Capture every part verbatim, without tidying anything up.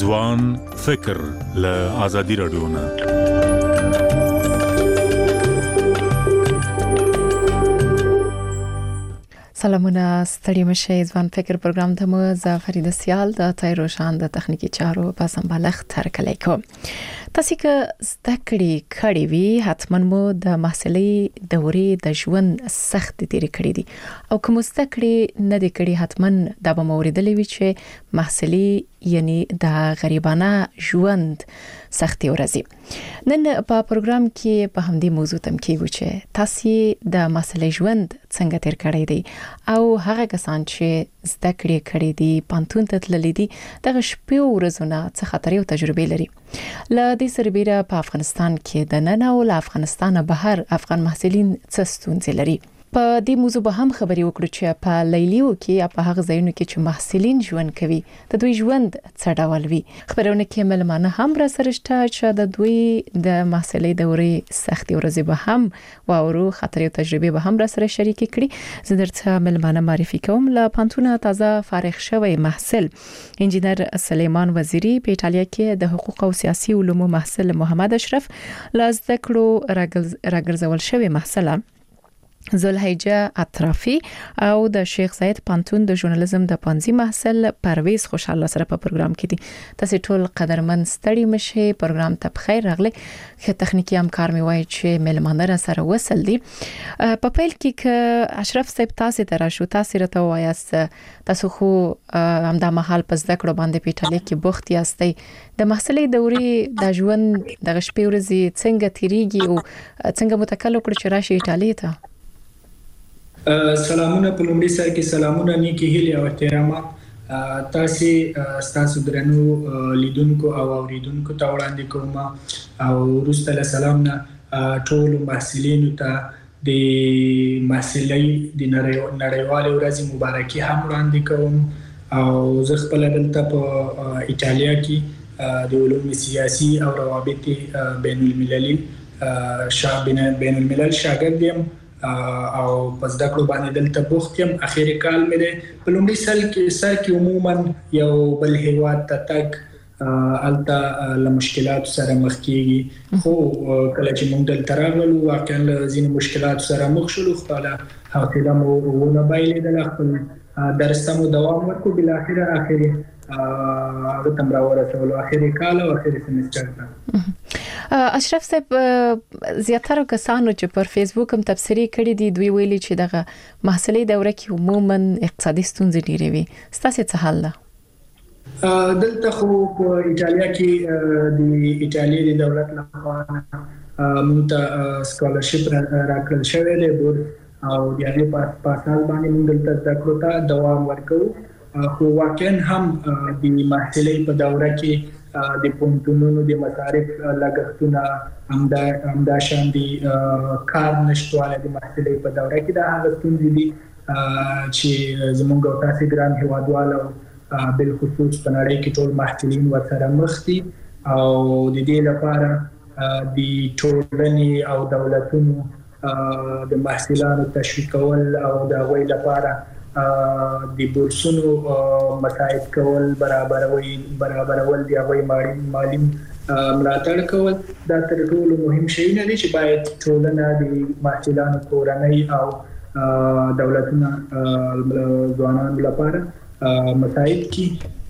ځوان فکر له آزادي رادیو نه. سلامونه ستړي مشه ځوان فکر پروګرام ته مو ز فرید سیال د تایرو شان د تخنیکی چارو په سمبالښت تر کلی کو. تاسو که زده کړی کړی وی حتما مو د محصلي دورې د ژوند سخت تیری کړی دي او کوم زده کړی نه دی کړی حتما د به موریدلې وی چې محصلي یعنی د غریبانه ژوند سختي ورزي. نن په پروګرام کې په همدې موضوع تم کېږو چې تاسو د محصلي ژوند څنګه تیر کړی دی او هغه کسان چې زده کړی کړی دي پانتون ته تللی دي دغه شپې ورځونه څه خطرې او تجربې لري. ل دې سربېره په افغانستان کې د نن او له افغانستان بهر افغان محصلین څه ستونزې لري. په دې موضوع به هم خبرې وکړو چې په لیلیو کې یا په هغه ځایونو کې چې محصلین ژوند کوي د دوی ژوند څه ډول وي. خبرونه کې ملمانه هم را سره شته چې د دوی د محصلي دورې سختي ورځې به هم واورو خطرې او تجربې به هم را سره شریک کړي. زه درته ملمانه معرفي کوم. له پانتونه تازه فارغ شوی محصل انجینر سلیمان وزیری په ایتالیا کې د حقوق او سیاسي علومو محصل محمد اشرف لاز ذکرو راګرځول شوی محصل زلحیجه اطرافی او د شیخ زاید پانتون د ژورنالیزم د پانزي محصل پرویز خوشاله سره په پروګرام کې دي. تاسو ټول قدرمن ستړي مشه پروګرام ته بخیر راغلي. خه تخنیکی همکار می وای چې ملمانه را سره وصل دي. په پیل کې ک اشرف صاحب تاسو ته راشو تاسو راته وایاست تاسو خو همدا محل پس ذکر باندې پیټلې کې بوخت یاستئ د محصلي دورې د ژوند د شپې ورځې څنګه تیریږي او څنګه متکلم کړ چې راشي ایتالیا ته. سلامونه په لومړي سر کې سلامونه نیکی هیله او احترامات تاسو تاسو درنو لیدونکو او اوریدونکو ته وړاندې کوم او وروسته له سلام نه ټول محصلینو ته د محصلي د نړیوالې ورځې مبارکي هم وړاندې کوم او زه خپل دلته په ایتالیا کې د علوم سیاسي او روابط بین المللي شابه بین الملل شاګرد یم او پس د کړو باندې دلته بوخت یم. اخیری کال مې په لومړي سال کې سر کې عموما یو بل هیواد ته تک الته له مشکلات سره مخ کیږي خو کله چې موږ دلته راغلو واقعا ځینې مشکلات سره مخ شولو خپل حوصله مو ونه بایلېدل خپل درس مو دوام ورکړو بل اخر اخیری هغه تم راورسولو اخیری کال او اخیری سمستر ته. اشرف صاحب زیاتره کسانو چې پر فیسبوک هم تبصرې کړې دي دوی ویلي چې دغه محصلي دوره کې عموما اقتصادي ستونزې ډېرې وي. ستاسو څه حل ده؟ دلته خو په ایتالیا کې د ایتالیا د دولت لخوا موږ ته سکالرشپ راکړل شوی دی او د هغې په اساس باندې موږ دلته زده کړو ته دوام ورکوو. خو واقعا هم د محصلي په دوره کې د پونتونونو د مصارف لګښتونه همدا همدا شان دي کار نشټواله د محصلي په دوره کې دا هغه ستونزې دي چې زموږ او تاسو ګران هیوادوالو بل خصوص په نړۍ کې ټول محصلین ورسره مخ دي او د دې لپاره د ټولنې او دولتونو د محصلانو تشویقول او د هغوی لپاره د بورسونو مساعد کول برابرول برابرول دی هغوی مالی ملاتړ کول دا تر ټولو مهم شی نه دی چې باید ټولنه د محصلانو کورنۍ او دولتونه ځوانانو لپاره مساعد کی.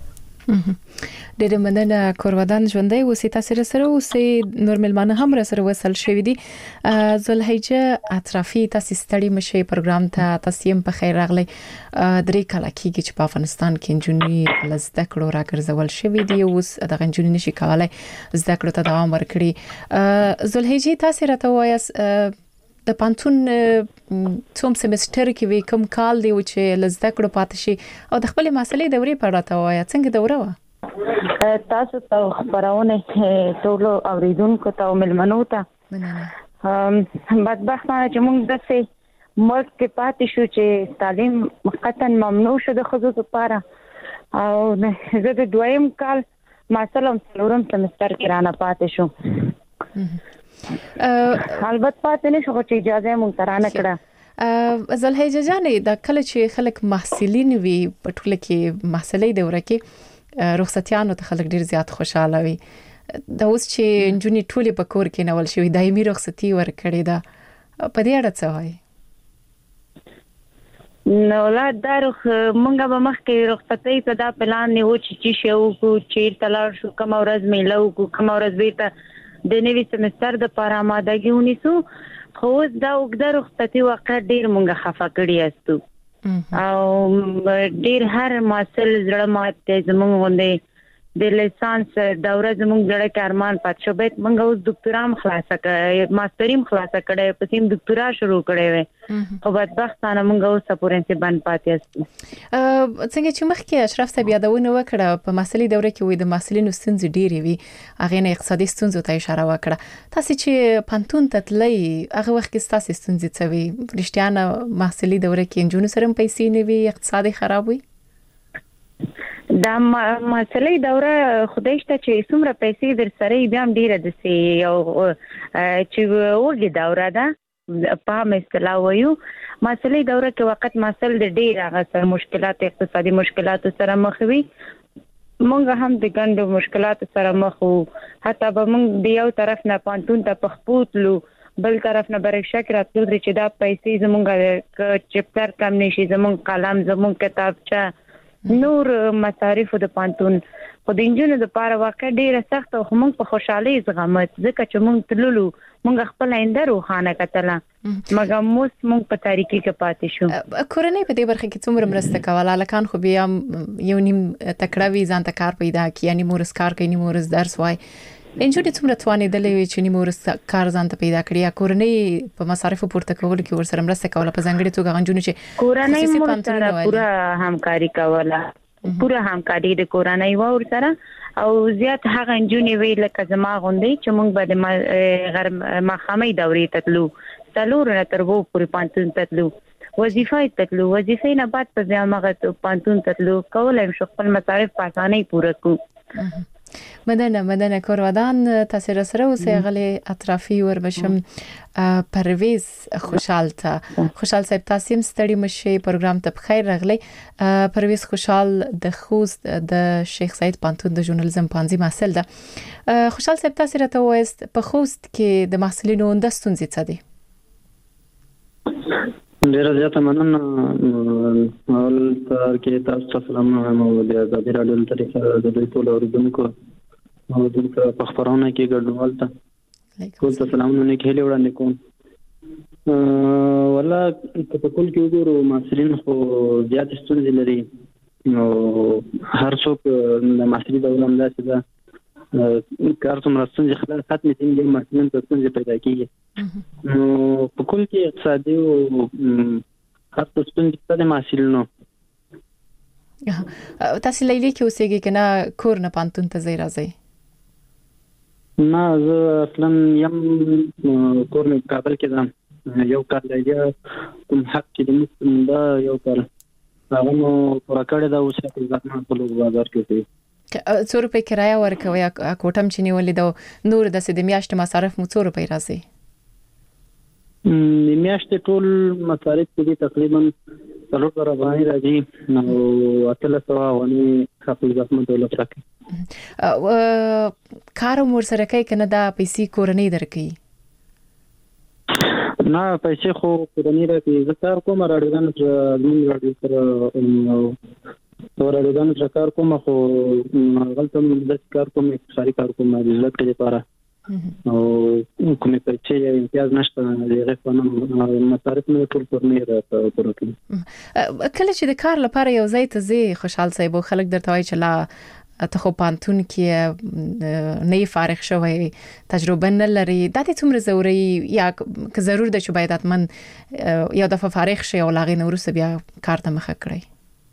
ډېر مننه کورودان ژوندۍ اوسې تاسو سره اوسې نور ملمانه هم سره وصل شوې دي. زلحیجه اطرافی تاسو ستړي مشه پروګرام ته تاسو هم په خیر راغلي. درې کال کېږي چې په افغانستان کې جنونی لزده کړو راګرځول شوې دي اوس دغه جنونی نشي کولای زده کړو ته دوام ورکړي. زلحیجه تاسو راته وایاست د پانتون څوم سمستر کې وی کوم کال دی چې لزده کړو پاتې شي او د خپل مسلې دورې په اړه وایا څنګه دوره و؟ تاسو ته خبرونه ټول اوریدونکو ته ملمنو ته مننه. بدبختانه چې موږ داسې ملک کې پاتې شو چې تعلیم قطعا ممنوع شو د ښځو لپاره او زه د دویم کال مثلا څلورم سمستر کې رانه پاتې شو. البته پاتې نشو چې اجازه مونږ ترانه کړه. زلحیجه جانې د کله چې خلک محصلین وي په ټوله کې محصلي دوره کې رخصتیانو ته خلک ډیر زیات خوشاله وي. دا اوس چې نجونې ټولې په کور کې نول شوې دایمي رخصتي ورکړې ده، په دې اړه څه وایي؟ نو لا دا رخ مونږه به مخکې رخصتۍ ته دا پلان نیو چې چې شو کو چې تلار شو کوم ورځ میلو کو کوم ورځ بیت د نوي سمستر د پاره آمادګي ونیسو، خو دا وګړه رخصتي واقع ډیر مونږه خفه کړی استو او ډیر هر ماسل زړه ماته زمونږ غوندې د لیسانس دوره زمونږ جوړه کارمان پات شو بیت مونږ اوس ډاکټرام خلاصه کړه ماستریم خلاصه کړه پسیم ډاکټرا شروع کړه وې خو بدبختانه مونږ اوس پورنسي باندې پاتې استو. څنګه چې مخکې اشرف صاحب یادونه وکړه په مسلې دوره کې وې د محصلینو ستونزې ډېرې وي، هغه نه اقتصادي ستونزو ته اشاره وکړه. تاسو چې پانتون ته تللی هغه وخت کې تاسو ستونزې څه وي؟ رښتیا نه محصلي دوره کې انجونو سره پیسې نه وي، اقتصادي خراب وي؟ دا مسلې دوره خدای شته چې څومره پیسې در سره بیا هم ډیره د سي یو چې وګي دوره ده په مثلا وایو مسلې دوره کې وخت مسل د ډیر هغه سره مشکلات اقتصادي مشکلات سره مخ وي، مونږ هم د ګڼو مشکلات سره مخ وو، حتی به مونږ د یو طرف نه پانتون ته پخپوتلو بل طرف نه برښه کې راتلو چې دا پیسې زمونږ چپټر کم نشي، زمونږ قلم زمونږ کتابچه نور مصارف د پانتون خو د انجونو د پاره واقع ډیره سخت او موږ په خوشحالي زغمت ځکه چې موږ تللو موږ خپل آینده روښانه کتله مګر موږ موږ په تاریکی کې پاتې شو. کورنۍ په دې برخه کې څومره مرسته کوله؟ لکان خو بیا یو نیم تکړه وي ځان ته کار پیدا کی، یعنی مورس کار کوي، مورس درس وای، انجونې څومره توانېدلې وي چې مورس کار ځان ته پیدا کړی، یا کورنۍ په مصارفو پورته کولو کې ورسره مرسته کوله په ځانګړي توګه غنجونې چې کورنۍ مور سره پوره همکاري کوله، پوره همکاري د کورنۍ ور سره او زیات هغه انجونې وی لکه زما غوندې چې موږ به غرم مخامې دورې تتلو تلور نه تر وو پورې پانتون تتلو وظیفه تتلو وظیفه نه بعد په بیا مغه پانتون تتلو کولای شو خپل مصارف په اسانۍ پوره کو. مدنه مدنه کورودان تاسو سره اوسې غلي اطرافي ور بشم پرویز خوشحال ته خوشحال صاحب تاسو هم ستړي مشه پروګرام ته بخیر راغلی. پرویز خوشحال د خوست د شیخ سعید پانتون د ژورنالیزم پانځي محصل ده. خوشحال صاحب تاسو راته وایست په خوست کې د محصلینو د ستونزې څه دي؟ ډیره زیاته مننه اول تر کې تاسو سلام نو د ازادي راډیو طریقه د دوی ټول اوریدونکو او د په خبرونه کې ګډون ته ټول سلامونه کې هلي وړاندې کوم. ولا په ټول کې وګورو محصلین خو زیات ستونزې لري، نو هر څوک د محصلي د علم داسې ده کار څومره ستونزې خلک ختمې دي محصلین ته ستونزې پیدا کېږي، نو په کل کې اقتصادي او هر څه ستونزې د محصلینو. تاسو لیلې کې اوسېږئ که نه کور نه پانتون ته ځئ راځئ؟ نه زه اصلا یم کور مې کابل کې ده، یو کال دی کوم حق چې د موږ دا یو کال هغه مو پوره کړی ده، اوس یې په خپل بازار کې کوي. څو روپۍ کرایه ورکوي کوټم چې نیولې ده، نور داسې د میاشتې مصارف مو څو روپۍ راځي؟ د میاشتې ټول مصارف چې دي تقریبا څلور زره افغانۍ راځي، نو اتلس سوه افغانۍ حافظ رحمت دولت راکوي. کار هم ورسره کوي که نه دا پیسې کورنۍ درکوي؟ نه پیسې خو کورنۍ راکوي، زه کار کوم راډیوګانو سره زموږ راډیو سره راډیوګانو سره کار کوم، خو هلته هم داسې کار کوم اقتصادي کار کوم د زده کړې لپاره او کومې پیسې یا امتیاز نشته د هغې په نوم مصارف مې ټول کورنۍ راته پوره کوي. کله چې د کار لپاره یو ځای ته ځې خوشحال صاحب او خلک درته وایي چې لا ته خو پانتون کې نه یې فارغ شوی، تجربه نه لري، دا دې څومره ضروري یا که ضرور ده چې باید حتما یو دفعه فارغ شي او له هغې نه وروسته بیا کار ته مخه کړئ؟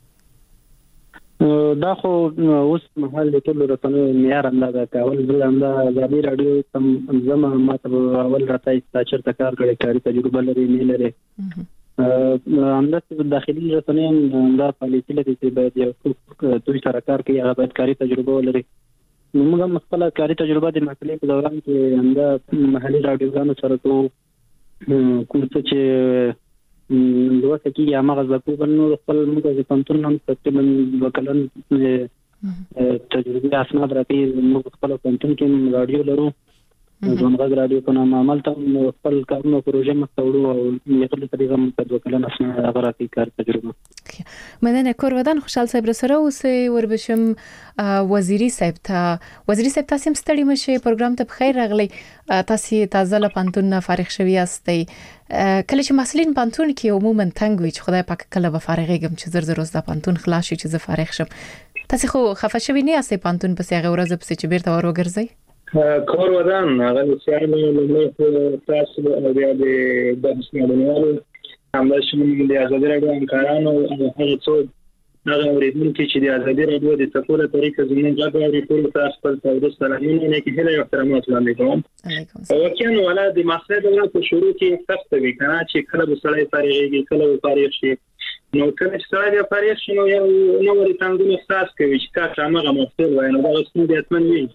دا خو اوس مهال د ټولو رسنیو معیار همدا ده که اول زه همدا ازادي راډیو ته ځم ما ته اول راته ستا چېرته کار کړی، کاري تجربه لري نه لري، همداسې داخلي رسنۍ هم همدا پالیسي لري چې باید یو څوک دوی سره کار کوي هغه باید کاري تجربه ولري. نو موږ هم خپله کاري تجربه د مسلې په دوران کې همدا محلي راډیوګانو سره کوو، کوم څه چې لوسته کېږي هماغه زده کوو، بل نور خپل موږ د پوهنتون هم تقریبا دوه کلن تجربي اسناد راکې موږ خپل پوهنتون کې رادیو لرو ځوانغږ رادیو په نامه عمل ته خپل کارونه پروژه مخته وړو او یو طریقه موږ د وکیلان اسناد هغه راکې کار تجربه مدن کورودان خوشحال صاحب سره اوسې وربشم وزیری صاحب ته وزیری صاحب تاسو هم ستړي مشه پروګرام ته بخیر راغلی تاسو تازه له پانتون نه فارغ شوي یاستئ کله چې مسلین پانتون کې عموما تنګ وي چې خدای پاک کله به فارغېږم چې زر زر اوس د پانتون خلاص شي چې زه فارغ شم تاسو خو خفه شوي نه یاستئ پانتون پسې هغه ورځ پسې چې بیرته ور وګرځئ کور ودان هغه سیال له تاسو بیا د د سیالونو همدا شمول د ازادي راډیو همکارانو هغه څو هغه ورېدونکو چې د ازادي راډیو د تفوله طریقه زموږ غږ ریپورت تاسو خپل تاسو سره نه کې هله احترامات وړاندې کوم او کله ولا د مسله د په شروع کې سخت وي کنه چې کله به سړی فارغېږي کله به فارغ شي نو کله چې سړی فارغ شي نو یو نو ورته څنګه احساس کوي چې کا هغه مسله وای نو دا څه دي اتمن وي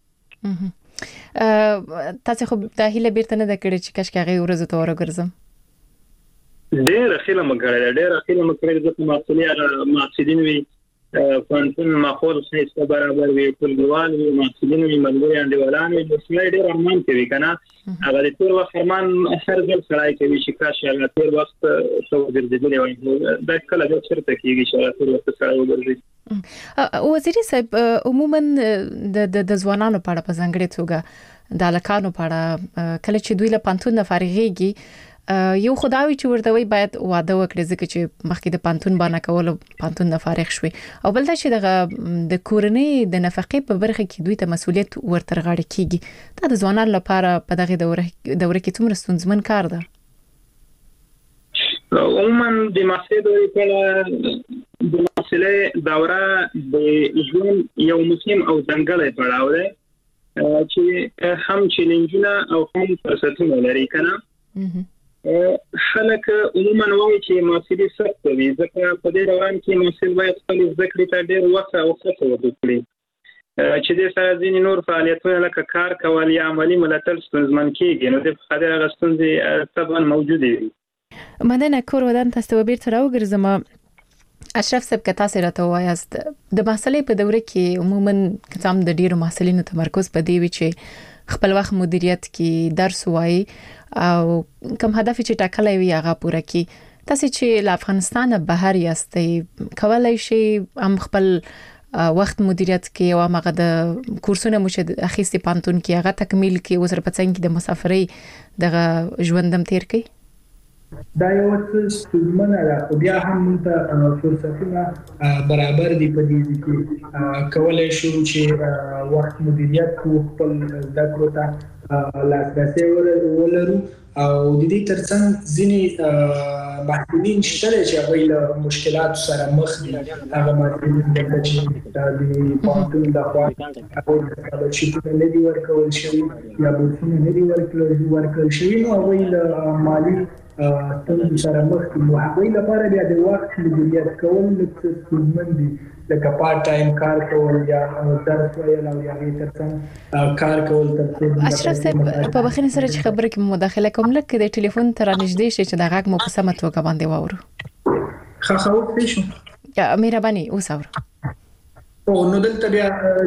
تاسو خو د هیله بیرته نه د کړی چې کښ کاغه ورځ ته ورګرځم ډېر خیله مګړل ډېر خیله مګړل د مسؤلیت مسؤلین وي پانتون ماحول څخه برابر وي ټولګوال وي مسؤلین وي ملګری انډیوالان وي نو سړی ډېر ارمان کوي کنه هغه د ټول وخت ارمان هر ځل سړی کوي چې کاش هغه ټول وخت څو ګرځېدلی وي دا کله د چرته کېږي چې ټول وخت سړی وګرځي وزیری صاحب عموما د د ځوانانو په اړه په ځانګړي توګه د الکانو په اړه کله چې دوی له پانتون نه فارغېږي یو خدای چې ورته وي باید واده وکړي ځکه چې مخکې د پانتون باندې کول پانتون نه فارغ شوي او بل دا چې د د کورنۍ د نفقې په برخه کې دوی ته مسؤلیت ورته غاړه کیږي دا د ځوانانو لپاره په دغه دوره دوره کې څومره ستونزمن کار ده عموما د مسلې په د مسلې دوره د ژوند یو مهم او ځانګړی پړاو دی چې هم چیلنجونه او هم فرصتونه لري کنه خلک عموما وایي چې مسلې سخت وي ځکه په دې روان کې مسلې باید خپل ذکر ته ډېر وخت او څه وکړي چې د سره ځینې نور فعالیتونه لکه کار کول یا عملی ملاتړ ستونزمن کیږي نو د خدای غستونځي طبعا موجود دي مننه کور ودان تاسو بیرته راوګرځم اشرف صاحب که تاسو راته وایاست د مسلې په دوره کې عموما کتاب د ډیرو محصلینو تمرکز په دی وی چې خپل وخت مدیریت کې درس وایي او کوم هدف چې ټاکلی وي هغه پوره کړي تاسو چې له افغانستان بهر یاستئ کولای شئ هم خپل وخت مدیریت کې او هغه د کورسونه مو چې اخیستي پانتون کې هغه تکمیل کې وسره پڅنګ کې د مسافرۍ دغه ژوندم تیر کړي دا یو څه ستونزمنه ده خو بیا هم موږ فرصتونه برابر دي په دې کې کولای شو چې وخت مدیریت کو خپل زده کړو ته لاسرسي ولرو او د دې ترڅنګ ځینې محصلین شته چې هغوی له مشکلاتو سره مخ دي هغه محصلین چې د پوهنتون لخوا هغوی ته سکالرشیپونه نه دي ورکول شوي یا بورسونه نه دي ورکړل شوي نو هغوی له مالي ستونزو سره مخ دي نو هغوی لپاره بیا د وخت مدیریت کول لږ ستونزمن دي لکه پارت ټایم کار کول یا درس ویل او یا ترڅنګ کار کول تر اشرف صاحب په بخښنې سره چې خبره کې مداخله کوم لکه د ټلیفون تر نږدې شي چې دا غږ مو په سمه توګه باندې واورو ښه خو پېښ شو یا مهرباني اوس اورو او نو دلته بیا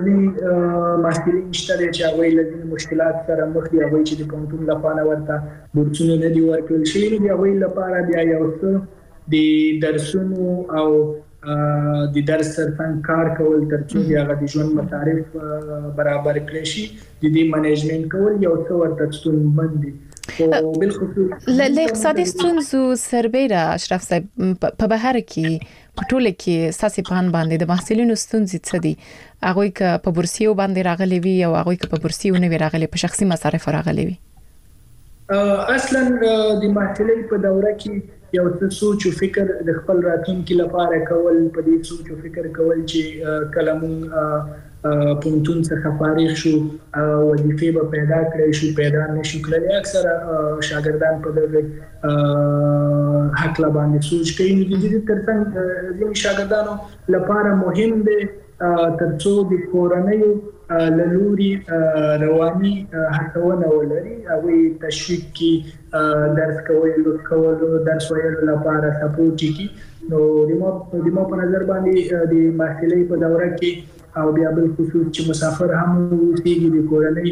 د محصلین شته چې هغوی له ځینې مشکلات سره مخ دي هغوی چې د پوهنتون لخوا ورته بورسونه نه دي ورکړل شوي نو د هغوی لپاره بیا یو څه د درسونو او د درس ترڅنګ کار کول ترڅو هغه د ژوند مصارف برابر کړي شي د دې منیجمنت کول یو څه ورته ستونزمن دي او بالخصوص له اقتصادي ستونزو سربېره اشرف صاحب په بهر کې په ټوله کې ساسي پان باندې د محصلینو ستونزې څه دي هغوی که په بورسیو باندې راغلي وي او هغوی که په بورسیو نه وي راغلي په شخصي مصارف راغلي وي اصلا د محصلۍ په دوره کې یو څه سوچ او فکر د خپل راتلونکي لپاره کول په دې سوچ او فکر کول چې کله مونږ پونتون څخه فارغ شو وظیفې به پیدا کړې شو پیدا نشو کړلې اکثره شاګردان په دغه حق لا باندې سوچ کوي نو د دې ترڅنګ د شاګردانو لپاره مهم دی ترڅو د کورنۍ لوري رواني هڅونه ولري او تشویق کی درس کول کول درس ویلو لپاره سپورټ کی نو د مو د مو په نظر باندې د محصلۍ په دوره کې او بیا بل خصوص چې مسافر هم اوسېږي د کورنۍ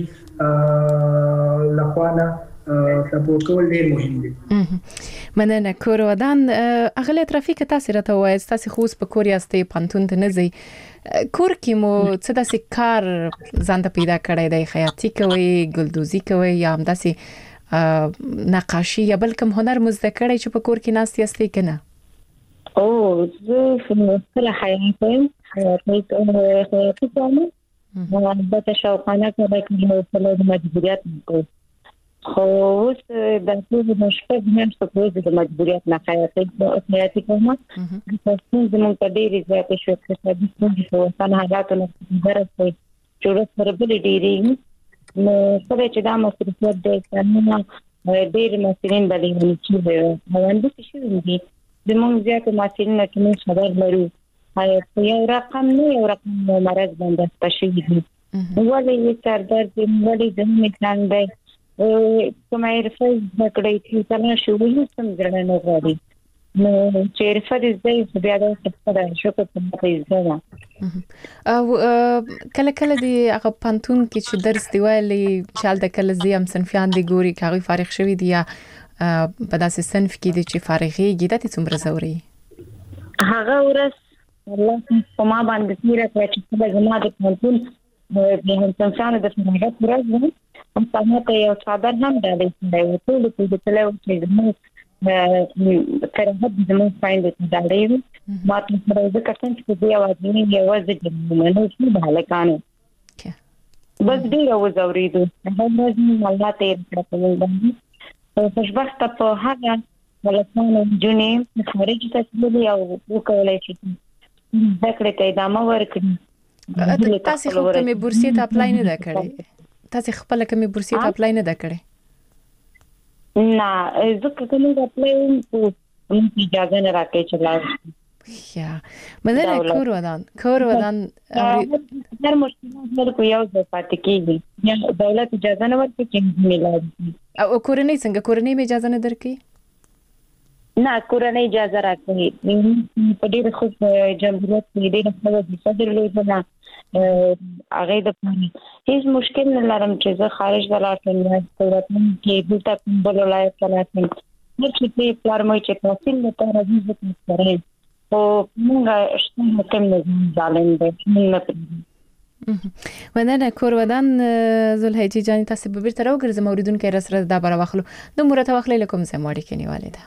لخوانه سپورټ کول ډېر مهم دي. مننه. کور ودان اغله ترافیک تاسو راته وایي تاسو خو په کور یاستئ پانتون ته نه ځئ کور کې مو څه داسې کار ځان ته پیدا کړی دی خیاطي کوئ ګلدوزي کوئ یا همداسې نقاشي یا بل کوم هنر مو زده کړی چې په کور کې ناست یاستئ که نه؟ او زه خپله خیاطي کوم خیاطي کوم البته شوقانه کوم په مجبوریت کوم خو اوس د ټول مشکل هم څه کوي د مجبوریت نه خیاطي خیاطي کوم تاسو زموږ په ډېر زیات شو چې د دې په وسانه حالاتو نه درته جوړه سره بل ډېری نو سره چې دا مصرفیت د قانون ډېر مسلین بلې چې باندې شي دي زموږ زیات مسلین نه کوم خبر لرو یو رقم نه یو رقم مرز باندې تشوي دي ولې تر درد ولې زموږ څنګه کومه حرفه زده چې څنګه شروع سم ځړنه نه غواړي نو چې حرفه دې زده بیا د څه شو په زده او کله کله دی هغه پانتون کې چې درس دی ویلي چې د کله زیم صنفیان دی ګوري کاغي فارغ شوی دی یا په داسې صنف کې دی چې فارغيږي د څومره زوري هغه ورس الله په ما باندې تیرا کړ چې په زما د پانتون به هم څنګه د فارغت ورځ هم څنګه یو صادر هم دی چې ټول په تلو چې زموږ فرهاد زموږ فایند ته دی ما ته سره د کسان چې دی आवाज نه یوازې د منو چې بالکانو بس دی او زوریدو هغه ورځ الله ته پرته باندې خوشبخت په هغه ولسمانه جونې خارج ته تللی او وکولای شي ذکر ته ادامه ورکړي تاسو خو کومې بورسي ته اپلای نه دا کړی تاسو خپل کومې بورسي ته اپلای نه دا کړی نه ځکه کومه اپلای په اجازه نه راکې چلای یا مدنه کور ودان کور ودان هر مشکل هر کو یو د پاتې کیږي یا دولت اجازه نه ورکړي چې ملاد او کورنۍ څنګه کورنۍ می اجازه نه درکې نه کورنۍ اجازه راکړي په ډېر خو جمهوریت کې ډېر خبره دي صدر لویدنه هغه د پانی هیڅ مشکل نه لرم چې زه خارج دلاتم یا دولتم کې دلته بل ولایت دلاتم هر څه په پلان مې چې تحصیل ته راځي زه کوم او موږ شته کوم نه ځالم دې نه مننه کور ودان زلهیجی جان تاسو به بیرته راوګرځم اوریدونکو رسره دا بار واخلو د مرته واخلې لکم زموږ کې نیواله ده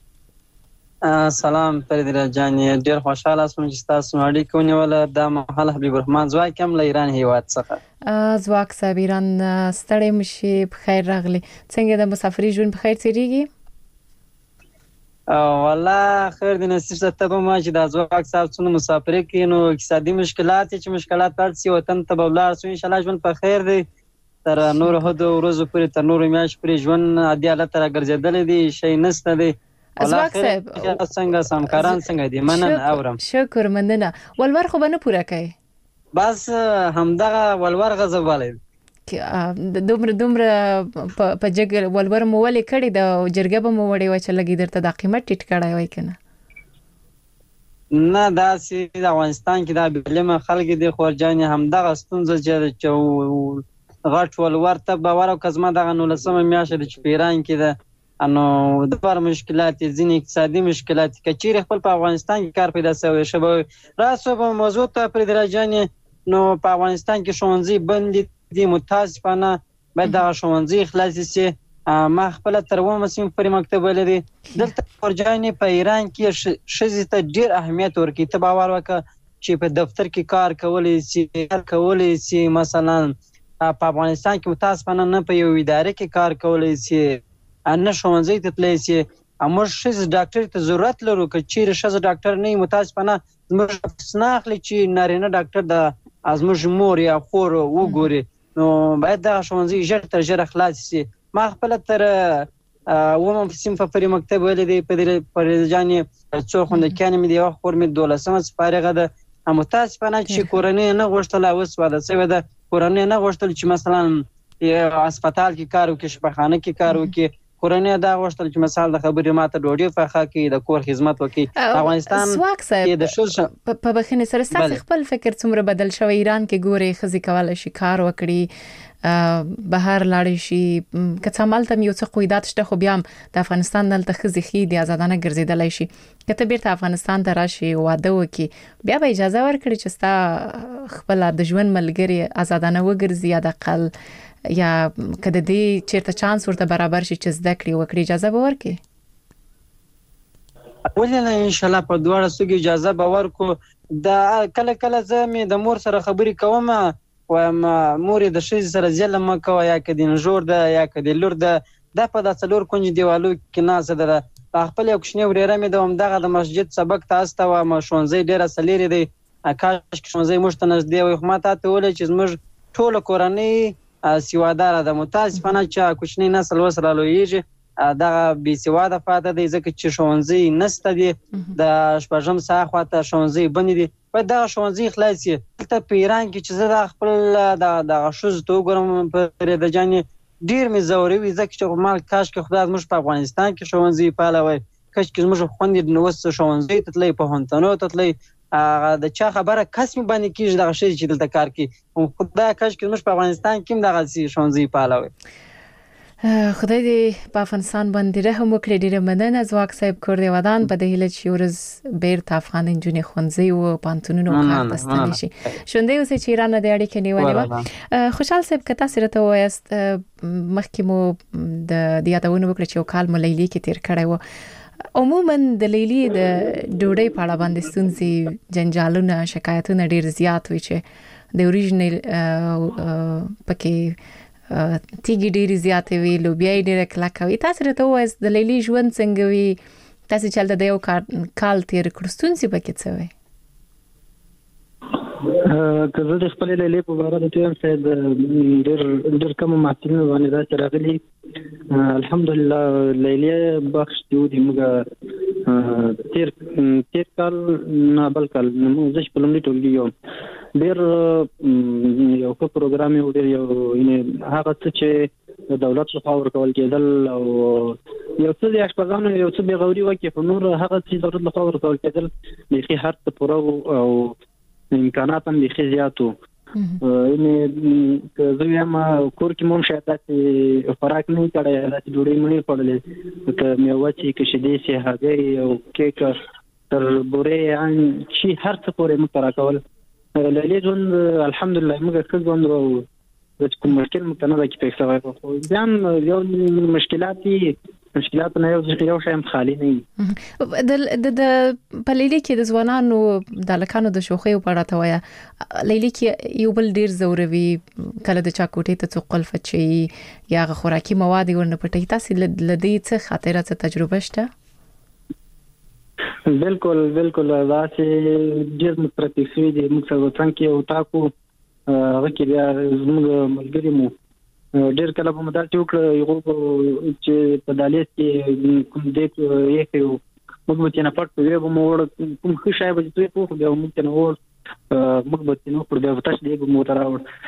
سلام پردیرا جان ډیر خوشاله اسم چې تاسو اړیکې ونیول د محل حبیب الرحمن زواک هم له ایران هیواد څخه زواک صاحب ایران ستړی مشي بخیر راغلی څنګه د مسافرۍ ژوند بخیر تیریږي والله خیر د نصیب ته ما چې د زواک صاحب څونه مسافرۍ کې نو اقتصادي مشکلات چې مشکلات پاتې وطن ته بلار سو ان شاء الله ژوند په خیر دی تر نور هدو ورځو پورې تر نور میاش پورې ژوند عادي حالت را ګرځیدل دي شي نسته دی زواک صاحب څنګه سمکاران څنګه دي منن اورم شکر مننه ولور خو بنه پوره کوي بس همدغه ولور غزواله دومره دومره په جګر ولور مو ولې کړی د جرګه به مو وړي و چې لګي درته د قیمت ټیټ کړای وای کنه نه دا سي د افغانستان کې دا بلمه خلک دي خورجاني همدغه ستونزه چې غټ ولور ته باور او کزما دغه نو لسمه میاشه د چپیران کې ده انو د بار مشکلات ځینې اقتصادي مشکلات کچیر خپل په افغانستان کې کار پیدا شوی شبه راسو په موضوع ته پر درجانې نو په افغانستان کې شونځي بند دي متاسفانه باید دا شونځي خلاص شي ما خپل تر و مسیم پر مکتب لري دلته ورجانې په ایران کې شزي ته ډیر اهمیت ورکړي ته باور وکړه چې په دفتر کې کار کولای شي کار کولای شي مثلا په افغانستان کې متاسفانه نه په یو ادارې کې کار کولای شي ان شونځي ته تللی شي امر شز ډاکټر ته ضرورت لرو که چیرې شز ډاکټر نه متاسفانه موږ سناخلی چې نارینه ډاکټر د ازموږ مور یا خور وګوري نو باید دا شونځي ژر تر ژره خلاص شي ما خپل تر ومن فسیم په پری مکتب ولې په پرځانې څو خوندکانې مې دی خور مې دولسمه فارغه ده متاسفانه چې کورنۍ نه غوښتل اوس واده سوی ده کورنۍ نه غوښتل چې مثلا هسپتال کې کار وکړي شفاخانه کې کار وکړي کورنۍ دا غوښتل چې مثال د خبرې ماته ډوډۍ پخه کړي، د کور خدمت وکړي. افغانستان کې د ښځو په بخښنې سره ستاسو خپل فکر څومره بدل شوی؟ ایران کې ګوري ښځې کولای شي کار وکړي، بهر لاړ شي، که څه مالته یو څه قیودات شته، خو بیا د افغانستان دلته ښځې خې د آزادانه ګرځیدلای شي. کته بیرته افغانستان ته راشي واده وکړي، بیا به اجازه ورکړي چې ستا خپل د ژوند ملګری آزادانه وګرځي، یا د اقل یا کده دې چیرته چانس ورته برابر شي چې زده کړې وکړي، اجازه به ورکړي؟ ولې نه، ان شاء الله په دواړه سوګي اجازه به ورکو. دا کله کله زه مې د مور سره خبرې کوم، وایم مور د ښځې سره ظلم مه کوه، یا که د نژور ده یا که د لور ده، دا په دا څلور کونج دیوالو کې ناسته ده. خپل یو کوچنی وريره مې د همدغه د مسجد سبق ته استه وه، ښوونځی ډېره څه لرې دی، کاشکې ښوونځی موږ ته نږدې وای. خو ما تا ته وویل چې زموږ ټوله کورنۍ سواداره ده. متاسفانه چې کوچنی نسل اوس رالویږي دغه بې سواده پاتې دی، ځکه چې ښوونځي نشته دي، د شپږم ساعت خواته ښوونځي بندې دي. باید دغه ښوونځي خلاص شي. دلته په ایران کې چې زه د خپل دغه ښځو ته وګورم، فرېده جانې ډېر مې ځوروي، ځکه چې ما کاشکې خدای زموږ په افغانستان کې ښوونځي فعاله وای، کاشکې زموږ خویندې اوس ښوونځي ته تللی، پوهنتونونو ته تللی. د چا خبره کس مې باندې کېږي دغه ښځې چې دلته کار کوي. خدای کاشکې زموږ په افغانستان کې هم دغسې ښوونځي فعاله وای. خدای دې په افغانستان باندې رحم وکړي. ډېره مننه ځواک صاحب کور دې ودان په دې هیله چې ورځ بیرته افغان نجونې ښوونځي او پوهنتونونو کار ته ستنې شي. شوندې اوسئ چې ایران نه د اړیکې نیولې وه. خوشحال صاحب که تاسو راته ووایاست، مخکې مو د یادونه وکړه چې یو کال مو لیلي کې تیر کړی و. عموما د لیلي د ډوډۍ په اړه باندې ستونزې، جنجالونه، شکایتونه ډېر زیات وي چې د اوریجنل پکې تیږي ډېری زیاتې وي، لوبیا یې ډېره کلکه وي. تاسو راته ووایاست د لیلي ژوند څنګه وي؟ تاسو چې هلته د یو کال تېر کړو، ستونزې پکې څه وي؟ که زه د خپلې لیلې په باره د ټیم صاحب ډېر ډېر کمو محصلینو باندې داسې راغلي. الحمدلله لیلې بخش دی د موږ تېر تېر کال نه بل کال زه چې په لومړي ټولګي یم، ډېر یو ښه پروګرام یې ډېر یو هغه څه چې د دولت لخوا ورکول کېدل، او یو څه د اشپزانو یو څه بېغوري وکړي، خو نور هغه څه دولت لخوا ورکول کېدل بیخي هر څه پوره او امکانات هم بیخي زیات وو. یعنې که زه وایم کور کې مو هم شاید داسې خوراک نه وي کړی، داسې ډوډۍ مو نه وي خوړلې، که میوه چې که شیدې چې هګۍ او کیک تر بورې ان شي هر څه پورې موږ ته راکول. لیلې ژوند الحمدلله موږ ښه ژوند و، کوم مشکل موږ ته نه ده کې پېښ شوی، خو بیا هم یو مشکلات دي، مشکلات نه یو یو شی هم خالي نه وي. د د په لیلې کې د ځوانانو د هلکانو د شوخیو په اړه ته وایه. لیلې کې یو بل ډېر ځوروي، کله د چا کوټې ته څوک قلف اچوي یا هغه خوراکي مواد یې ورنه پټوي. تاسې له دې څه خاطره څه تجربه شته؟ بالکل بالکل داسې ډېر مترتب شوي دي. موږ سره څنګ کې یو ټاکو، هغه کې بیا زموږ ملګري مو ډېر کله به مو داسې وکړه یو چې په دهلیز کې کوم دیګ ایښی و، موږ به ترېنه پټ وی به مو وړ، کوم ښه شی به چې دوی پوخ بیا موږ ترېنه وړ، موږ به ترېنه وکړو، بیا به تش دیګ به مو ورته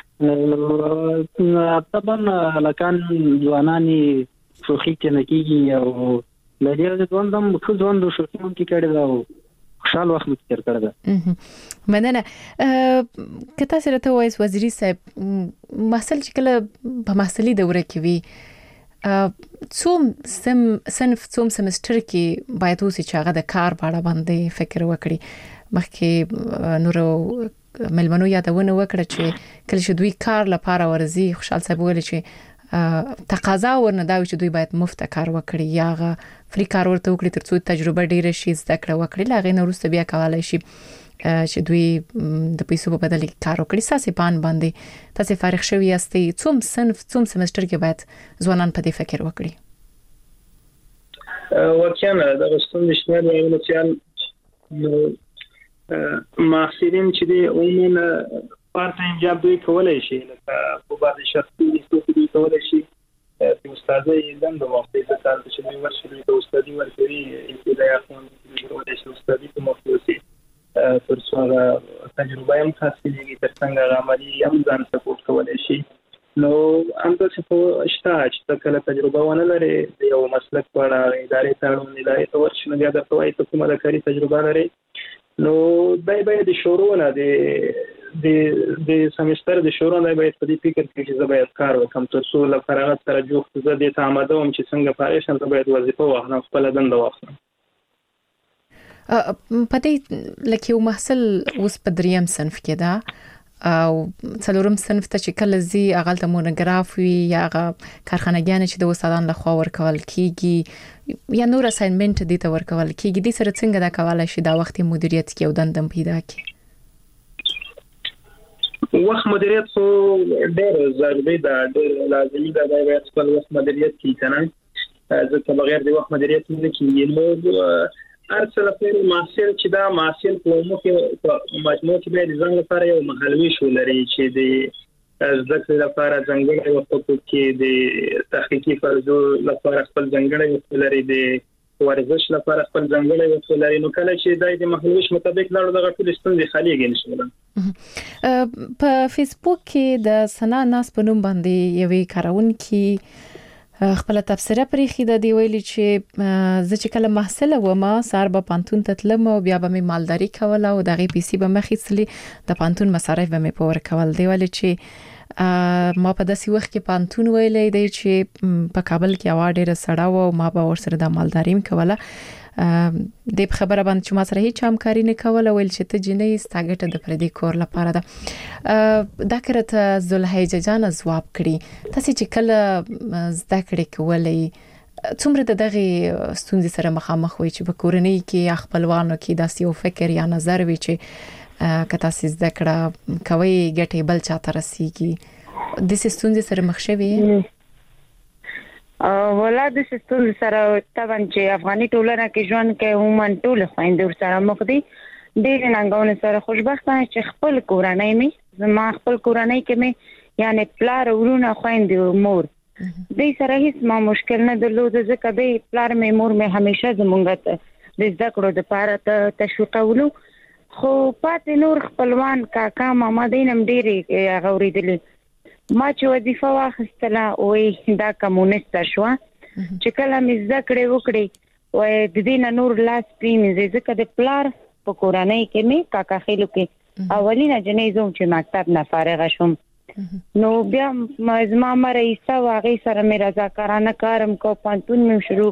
راوړ. طبعا هلکان ځوانان یې شوخي ترېنه کېږي، او له ډېره ژوند هم ښه ژوند و، شوخي هم کې کړې ده او خوشحال وخت مو تېر کړی ده. مننه. که تاسو راته ووایاست وزیري صاحب، محصل چې کله په محصلي دوره کې وي، څوم صنف څوم سمستر کې باید اوسي چې هغه د کار په اړه باندې فکر وکړي؟ مخکې نورو مېلمنو یادونه وکړه چې کله چې دوی کار لپاره ورځي، خوشحال صاحب ویل چې تقاضا ورنه دا چې دوی باید مفت کار وکړي یا هغه فری کار ورته وکړي ترڅو تجربه ډیره شي، زده کړه وکړي، لا غي نه وروسته بیا کولای شي چې دوی د پیسو په بدل کې کار وکړي. ساسې پان باندې تاسو فارغ شوی یاستئ، څوم صنف څوم سمستر کې باید ځوانان په دې فکر وکړي؟ واقعا دا ستونزې شته د ایموشن محصلین چې دی عموما پارت ټایم جاب دوی کولای شي، لکه په بعض شخصي لیستو دوی کولای شي چې استادي دند وختي د کار چې دوی ورشي د استادي ورکوي، ابتدایي ښوونځي کولای شي استادي په مخصوصي تر څو تجربه هم حاصلېږي، تر څنګه عملي هم ځان سپورټ کولای شي. نو همدا څه خو شته چې کله تجربه ونه لري یو مسلک په اړه ادارې ته اړوند ادارې ته ورشي نو بیا د کومه ته کومه د کاري تجربه لري نو دای باید د شروع نه د د د سمستر د شروع نه باید په دې فکر کې چې زه باید کار وکم تر څو له فراغت سره جوړ زه د تعامد وم چې څنګه پاریشن ته باید وظیفه واخلم خپل دنده واخلم په دې لکه یو محصل اوس په دریم صنف کې ده او څلورم صنف ته چې کله زی اغلته مونوګراف وي یا کارخانهګان چې د استادان لخوا ورکول کیږي یا نور اساینمنت دي ته ورکول کیږي د سره څنګه دا کولای شي دا وخت مدیریت کې او دندم پیدا کړي وخت مدیریت خو ډېر ضروري ده ډېر لازمي ده دا باید خپل وخت مدیریت کړي کنه ځکه بغیر د وخت مدیریت نه کیږي نو ارسل خپل محصل چې دا محصل په موخه مجموع کې به ځان لپاره یو مهالوي شو لري چې د ذکر لپاره څنګه یو خطوط کې د تحقیقي فرضو لپاره خپل څنګه یو لري د ورزش لپاره خپل څنګه یو لري نو کله چې دای د مهالوي مطابق لاړو دغه ټول ستونزې خالیږي ان شاء الله په فیسبوک کې د سنا ناس په نوم باندې یوې کارونکي خپل تفسیره پرېخي د دی ویلي چې زه چې کله محصله ومه سار به پانتون ته تلم او بیا به مې مالداري کوله او دغه پیسې به مخېڅلې د پانتون مصارف به مې پور کول دی ویلي چې ما په داسې وخت کې پانتون ویلې دی چې په کابل کې هوا ډېره سړه و ما به ورسره د مالداري کوله د خبره باندې چې ما سره هیڅ همکاري نه کوله ویل چې ته جنې ستاګټه د پردي کور لپاره ده دا کرته زلحیجه جان ځواب کړي تاسو چې کله زده کړې کولې څومره د دغه ستونزې سره مخامخ وي چې په کورنۍ کې خپلوانو کې داسې یو فکر یا نظر وي چې کته سي زده کړه کوي ګټې بل چاته رسیږي د ستونزې سره مخ شوي ولا د ستون سره طبعا چې افغاني ټولنه کې ژوند کوي عموما ټول خويندې سره مخ دي ډېر ننګونه سره خوشبختانه چې خپل کورنۍ می زما خپل کورنۍ کې می یعنی پلار ورونه خويندې مور دې سره هیڅ ما مشکل نه درلود ځکه دې پلار می مور می همیشه زمونږ ته د زده کړو د پاره ته تشویقولو خو پاتې نور خپلوان کاکا ماما دینم ډېری غوړېدلې ما چې وظیفه واخیستله وې دا کمونیست شو چې کله مې زده کړې وکړې وې د دې نه نور لاس پرېمې ځکه د پلار په کورنۍ کې مې کاکا خېلو کې اولینه جنې زوم چې مکتب نه فارغه شوم نو بیا زما مې رئیسه واغې سره مې رضاکارانه کارم کو پانتون مې شروع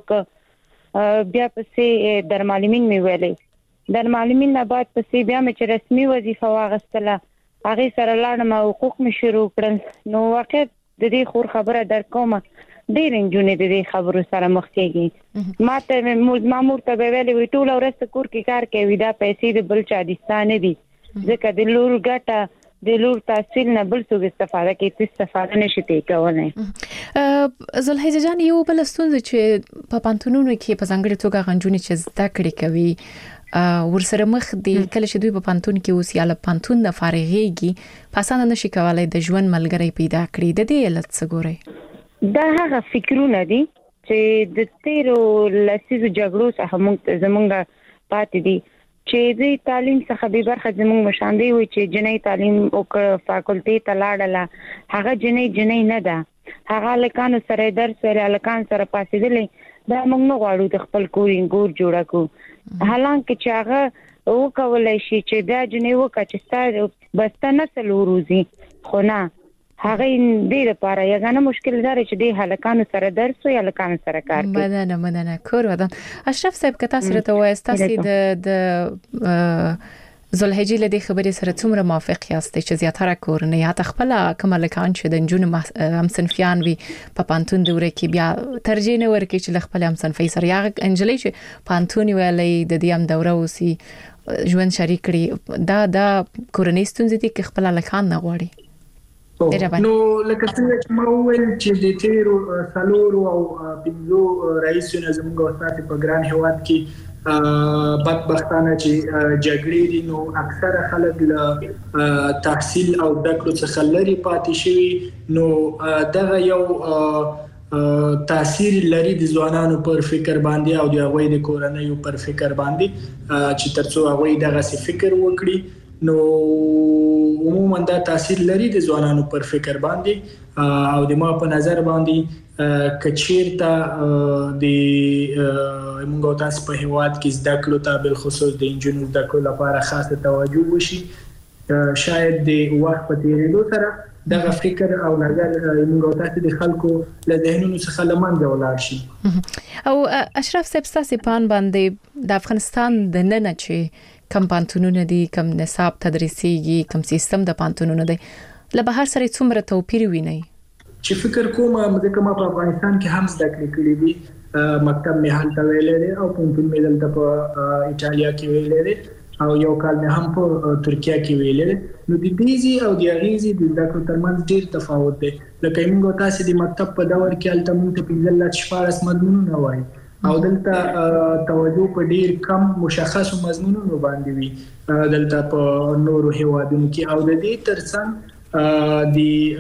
ک بیا پسې درمالمین مې ویلې درمالمین نه بعد پسې بیا مې چې رسمي وظیفه واغستله هغه سره لاړم حقوق مې شروع کړل نو واقع د دې خور خبره در کومه ډېر انجونې د دې خبرو سره مخ کېږي ماته مامور ته ویلې وی ټول ورسته کور کې کار کوي دا پیسې د بل چا دي ستانه دي ځکه د لور ګټه د لور تحصیل نه بل څه استفاده کوي ته استفاده نشي کولای زلحیجه جان یو بل ستونزه چې په پانتونونو کې په ځانګړي توګه غنجونې چې زده کړې کوي ورسره مخ دي کله چې دوی په پانتون کې اوس یا له پانتون نه فارغيږي پاسانه نشي کولای د ژوند ملګری پیدا کړي د دې علت څه ګوري دا هغه فکرونه دي چې د تیرو لسیزو جګړو څخه موږ زمونږ پاتې دي چې د تعلیم څخه به برخه زمونږ مشاندې وي چې جنۍ تعلیم او فاکولټي ته لاړله هغه جنۍ جنۍ نه ده هغه لکانو سره درس ویل لکان سره پاسېدلې دا موږ نه غواړو د خپل کورین ګور جوړه کو حالانکه چې هغه وکولای شي چې دا جنې وکړي چې ستاسو بسته نسل وروزي خو نه هغه دې لپاره یګانه مشکل دار چې دې هلکانو سره درس او هلکانو سره کار کوي بدنه بدنه کور ودان اشرف صاحب کته سره ته وایي تاسو د د زلحیجه له دې خبرې سره څومره موافق یاست چې زیاتره کورنۍ یا خپل کومه لکان چې د جنونو هم صنفيان وي په پانتون دوره کې بیا ترجیح نه ورکړي چې خپل هم صنفي سره یا انجلۍ چې پانتون ویلې د دې هم دوره اوسي ژوند شریک کړي دا دا کورنۍ ستونزې دي چې خپل لکان نه غواړي نو لکه څنګه چې ما وویل چې د تیرو څلورو او پنځو رئیسونو زموږ استاد په ګران هیواد کې بدبختانه چې جګړې دي نو اکثره خلک له تحصیل او د کړو څخه لري پاتې شوی نو دغه یو تاثیر لري د ځوانانو پر فکر باندې او د هغوی د کورنۍ پر فکر باندې چې ترڅو هغوی دغه څه فکر وکړي نو عموما دا تاثیر لري د ځوانانو پر فکر باندې او د ما په نظر باندې کچیرته د موږ تاسو په هیواد کې زده کړو ته بل خصوص د انجینر زده کړو لپاره خاصه توجه وشي شاید د وخت په تیریدو سره دغه فکر او نظر موږ تاسو د خلکو له ذهنونو څخه لمنځه ولاړ شي. او اشرف صاحب تاسو په باندې د افغانستان د نن چې کم پانتونونه دي کم نصاب تدریسيږي کم سیستم د پانتونونه دي له بهر سره څومره توپیر ویني چې فکر کوم مزه کوم په افغانستان کې هم زده کړې کړې دي مکتب مې هلته ویلې دي او پونتون مې دلته په ایتالیا کې ویلې دي او یو کال مې هم په ترکیه کې ویلې نو د دیزي او د اغیزي د زده کړو ترمنځ ډېر تفاوت دی لکه موږ تاسو د مکتب په دور کې هلته موږ ته پنځه لس شپږ مضمونونه وایي او دلته توجه په ډیر کم مشخص مضمونونو باندې وي دلته په نورو هیوادونو کې او د دې ترڅنګ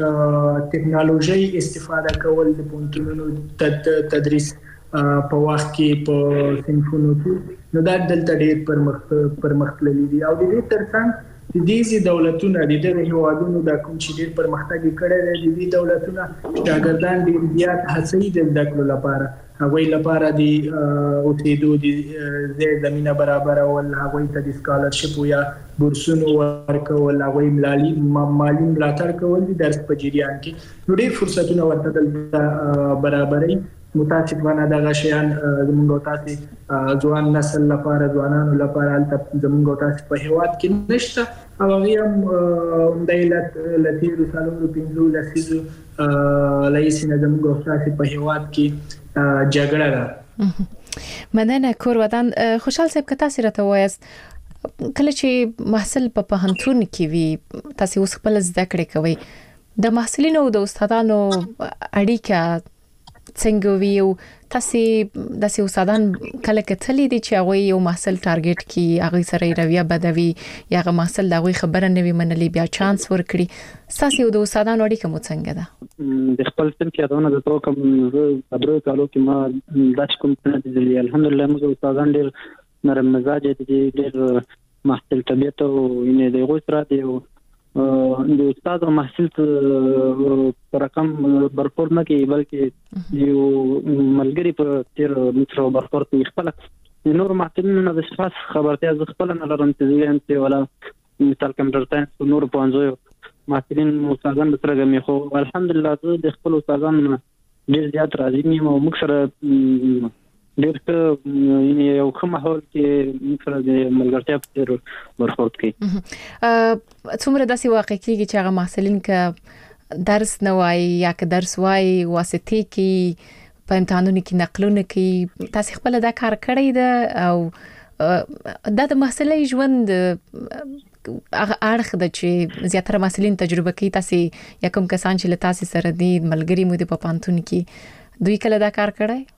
د ټکنالوژي استفاده کول د پونتونو تدریس په وخت کې په صنفونو کې نو دا دلته ډیر پرمخ پرمختللي دي او د دې ترڅنګ د دې دولتونو د دې هیوادونو د کوم چې ډیر پرمختګ کړي دي د دې دولتونو شاګردان ډیر زیات هڅې د زده کړو لپاره هغوی لپاره د اوسېدو د ځای زمينه برابر او هغوی ته د سکالرشپ یا بورسونو ورکول هغوی مالي مالي ملاتړ کول د درس په جریان کې نو ډېر فرصتونه ورته دلته برابرۍ متاسفانه دغه شیان زموږ تاسو ځوان نسل لپاره ځوانانو لپاره البته زموږ تاسو په هیواد کې نشته او هغه هم د ایلت لتیرو سالونو پینځو لسیزو لایسینه زموږ تاسو په هیواد کې جګړه ده. مننه کور ودان خوشحال صاحب که تاسو راته وایست کله چې محصل په پوهنتون کې وي تاسو اوس خپل زده کړې کوي د محصلینو او د استادانو اړیکه څنګه وی او تاسو د استادان کله کتلې دي چې هغه یو محصل ټارګټ کی هغه سره رویه بدوي یا هغه محصل دغه خبره نه وي منلي بیا چانس ورکړي تاسو د استادانو اړیکه مو څنګه ده د خپل سم کې ادونه د تو کوم خبرو کالو کې ما داش کوم څه دي الحمدلله موږ استادان ډیر نرم مزاج دي ډیر محصل طبيعت او نه دی غوښتره دی د استاد او محصل پر رقم برخورد نه کوي بلکې یو ملګری په تیر متر برخورد کوي خپل نور محصلینو د شخص خبرتیا ز خپل نه لرم چې ولا مثال کمپیوټر ساينس نور پوهنځو محصلین استادان سره غمي خو الحمدلله زه د خپل استادان ډیر زیات راضي یم او موږ سره ډیر ښه یو ښه ماحول کې موږ سره د ملګرتیا په تیر برخورد کوي. څومره داسې واقع کېږي چې هغه محصلین که درس نه وایي یا که درس وایي واسطې کې په امتحانونو کې نقلونه کوي تاسو خپل دا کار کړی ده او دا د محصلي ژوند هغه اړخ ده چې زیاتره محصلین تجربه کوي تاسو یا کوم کسان چې له تاسو سره دي ملګری مو د په پانتون کې دوی کله دا کار کړی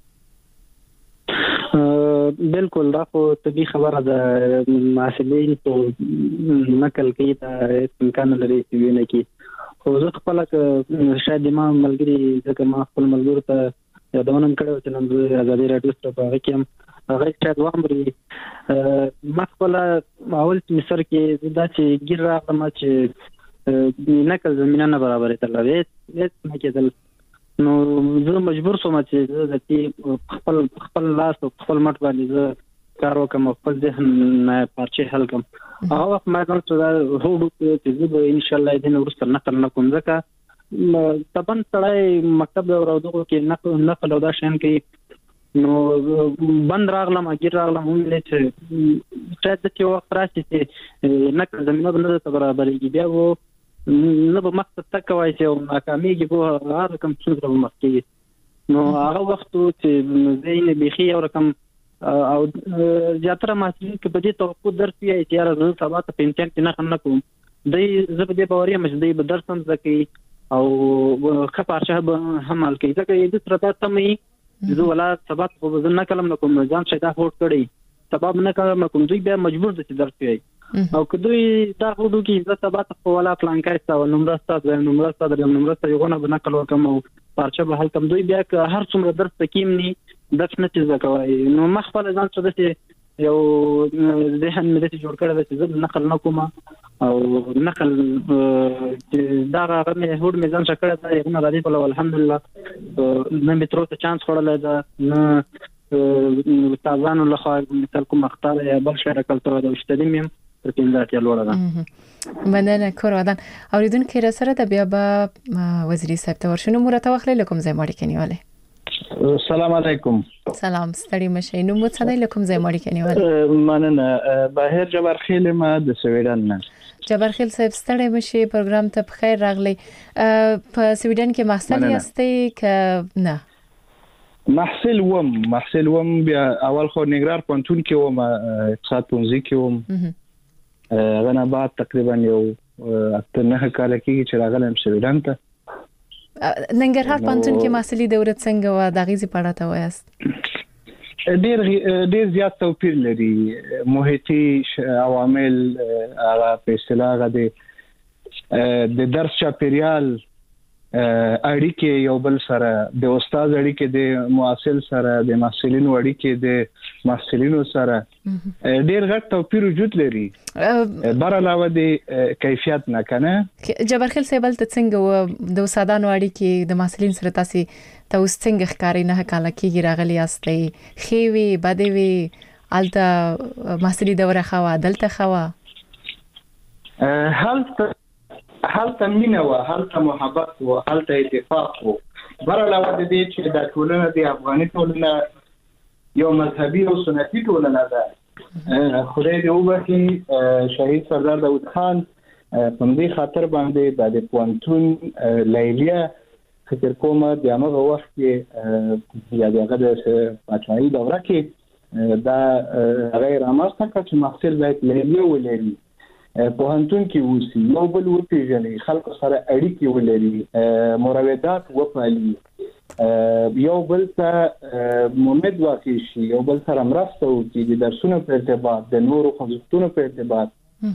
بالکل دا خو طبي خبره ده محصلین په نقل کوي دا امکان لري چې ویني کې خو زه خپل شاید ما ملګری ځکه ما خپل ملګرو ته یادونه کړو چې نن زه ازادي رادیو سره په هغه کې هغه شاید وامري ما خپل اول مصر کې دا چې ګیر راغلم چې نقل زمينه نه برابرې تلوي هیڅ نه کېدل نو زه مجبور شوم چې د دې خپل خپل لاس او خپل مټ باندې زه کار وکم خپل ذهن نه پارچه حل کوم هغه وخت ما ځان ته هوډ چې زه ان شاء الله دې ورسره نقل نکوم ځکه طبعا سړی مکتب او دغه کې نقل نقل او دا شین کې نو بند راغلم اګیر راغلم ویل چې شاید چې وخت راشي چې نقل زمينه باندې برابرېږي بیا وو نه به مقصد تکوي چې ناکاميږي په هر کوم څه سره مخکې نو هغه وخت چې زین بيخي او رقم او زیاتره محصلین کې په دې توقع درس یې چې راځي سبا ته پنځه کې نه خنه کوم دې زه په دې باورې مې دې به درس هم زکې او خپارشه به هم حل کوي ځکه دې سره ته مې زه ولا سبا په ځن نه کلم نه کوم ځان شي دا هوټ کړی سبب نه کلم کوم دوی به مجبور دي چې درس وایي او کدوې دا وډو کې زه سبا ته ولا پلان کوي تا نمبر ستاسو نمبر ستاسو د نمبر ستاسو یو نه بنا کول کوم او پارچه به حل کوم دوی بیا هر څومره درس تکیم ني درس نه چې زکوي نو مخ په ځان څه د یو ذهن مې د جوړ کړی چې زه نقل نه کوم او نقل دا هغه مې هوډ مې ځان شکړه ته یو غریب ول الحمدلله نه مې تر اوسه چانس خورل دا نه استادانو له خوا مثال کوم اختار یا بل شي راکړل دا وشتلې مې تر پینځه یا لوړه ده مننه کور ودان اوریدونکو را سره د بیا به وزیری صاحب ته ورشنو مرته وخلې لکم زې ماړي کنيواله السلام علیکم. سلام ستړي مشه نو مو څه دی لکم زې ماړي کنيواله مننه بهر جبرخیل ما د سویډن نه. جبرخیل صاحب ستړي مشه پروګرام ته بخیر راغلی. په سویډن کې محصل یاستئ ک نه محصل وم محصل وم بیا اول خو نګرار پونتون کې وم اقتصاد پونځي کې وم غنا بعد تقریبا یو اته نه کال کې چې راغلم سویډن ته. ننګرهار پونتون کې محصلي دوره څنګه و د غیزي پړه ته وایست؟ ډیر ډیر زیات توپیر لري محیطي عوامل هغه په اصطلاح غدي د درس چاپیریال اړیکې یو بل سره د استاد اړیکې د معاصل سره د محصلینو اړیکې د محصلینو سره ډیر غټ توپیر وجود لري بر علاوه د کیفیت نه کنه. جبرخیل صاحب ته څنګه د استادانو اړیکې د محصلین سره تاسو ته اوس څنګه ښکاری نه کاله کېږي راغلی یاستئ خېوي بدوي الته محصلي دوره خوا دلته خوا هلته هلته مینه و هلته محبت و هلته اتفاق و بر علاوه د دې چې د ټولنه د افغاني ټولنه یو مذهبي او سنتي ټولنه ده. خدای دې وبخي شهید سردار داود خان په دې خاطر باندې د پونتون لیلیه فکر کوم د هغه وخت کې یا دغه د پاتمایي دوره کې دا غیر اماسته چې محصل باید لیلیه ولري په هنتون کې وسی یو بل وپیژني خلکو سره اړیکې ولري مراودات وپالي یو بل ته مومد واقع شي یو بل سره مرسته وکړي د درسونو په ارتباط د نورو خوځښتونو په ارتباط.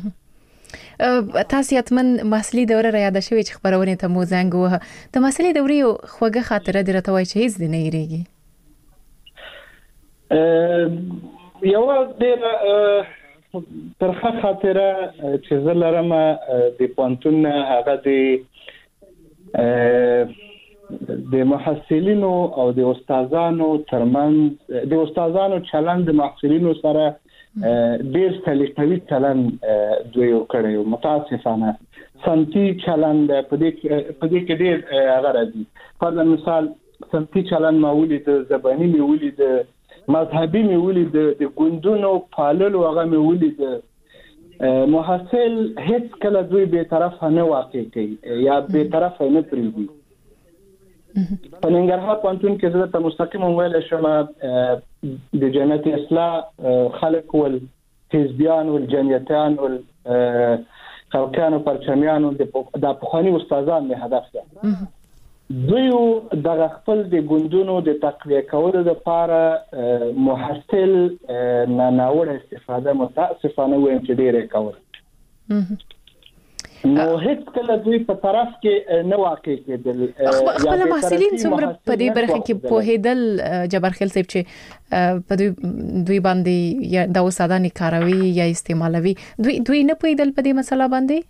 تاسو یتمن محصلي دوره را یاد شوي چې خبرونه ته مو زنګ وه د محصلي دورې یو خوږه خاطره درته وای چې هیڅ دی نه یریږي؟ یو ډېر ترخه خاطره چې زه لرم د پونتون هغه د د محصلینو او د استادانو ترمنځ د استادانو چلند د محصلینو سره ډېر سلیقوي چلند دوی وکړي متاسفانه سنتي چلند په دې په دې کې ډېر هغه راځي په مثال سنتي چلند ما ولید زبانی می ولید مذهبي می ولید د ګوندونو پاللو هغه می ولید محصل هیڅ کله دوی به طرف نه واقع کوي یا به طرف نه پریږدي. په ننګرهار پونتون کې زه ته مستقیم ویل شم د جمعیت اصلاح خلک ول حزبيان ول جمعیتان ول خلکانو پرچمیانو د پخوانی استادان نه هدف ده دوی د خپل د ګوندونو د تقویه کولو لپاره محصل نه ناوړه استفاده متاسفانه وایم چې ډیره کوي نو هیڅ کله دوی په طرف کې نه واقع کېدل. خپل محصلین څومره په دې برخه کې په هیدل جبرخیل صاحب چې په دوی دوی باندې یا د استادانو کاروي یا استعمالوي دوی دوی نه پېدل په دې مسله باندې؟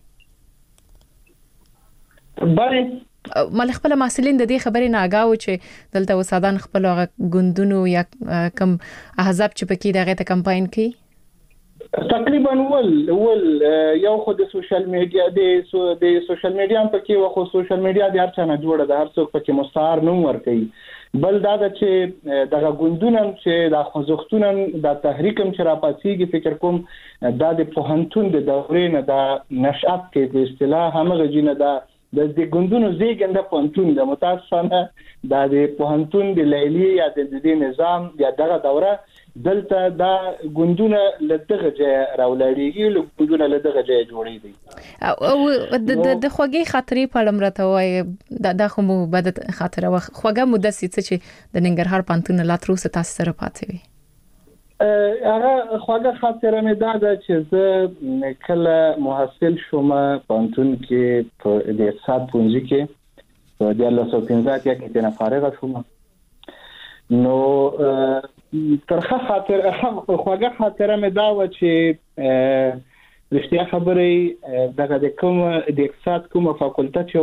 بله مال خپل محصلین د دې خبرې نه آگاه چې دلته استادان خپل غوندونو یا کم احزاب چې پکې دغه ته کمپاین کوي تقریبا ول ول یو خو د سوشل میډیا د د سوشل میډیا په کې وخو سوشل میډیا د هر چا نه جوړه د هر څوک پکې مستعار نوم ورکړي بل دا چې دغه ګوندونه چې د خوځښتونو د تحریکم چې راپاتېږي فکر کوم دا د پوهنتون د دورې نه د نشأت کې د اصطلاح همغه جنه د د ګوندونو زیږنده پوهنتون د متاسفانه د پوهنتون د لیلی یا د دې نظام یا دغه دوره دلته دا ګوندونه لدغه ځای راولېږي له ګوندونه لدغه ځای جوړېږي او د د خوږی خاطرې په لمرته وای د د خو مو بد خاطره خوږه مده چې د ننګرهار پانتون لا تر اوسه تاسو سره پاتې وي هغه خوږه خاطره مې دا ده چې زه کله محصل شوم پانتون کې په د اقتصاد پونځي کې په د الله سو پنځه کې کې نه فارغ شوم نو ترخه خاطر خوږه خاطره مې دا و چې رښتیا خبرې دغه د کوم د اقتصاد کومه فاکولټه چې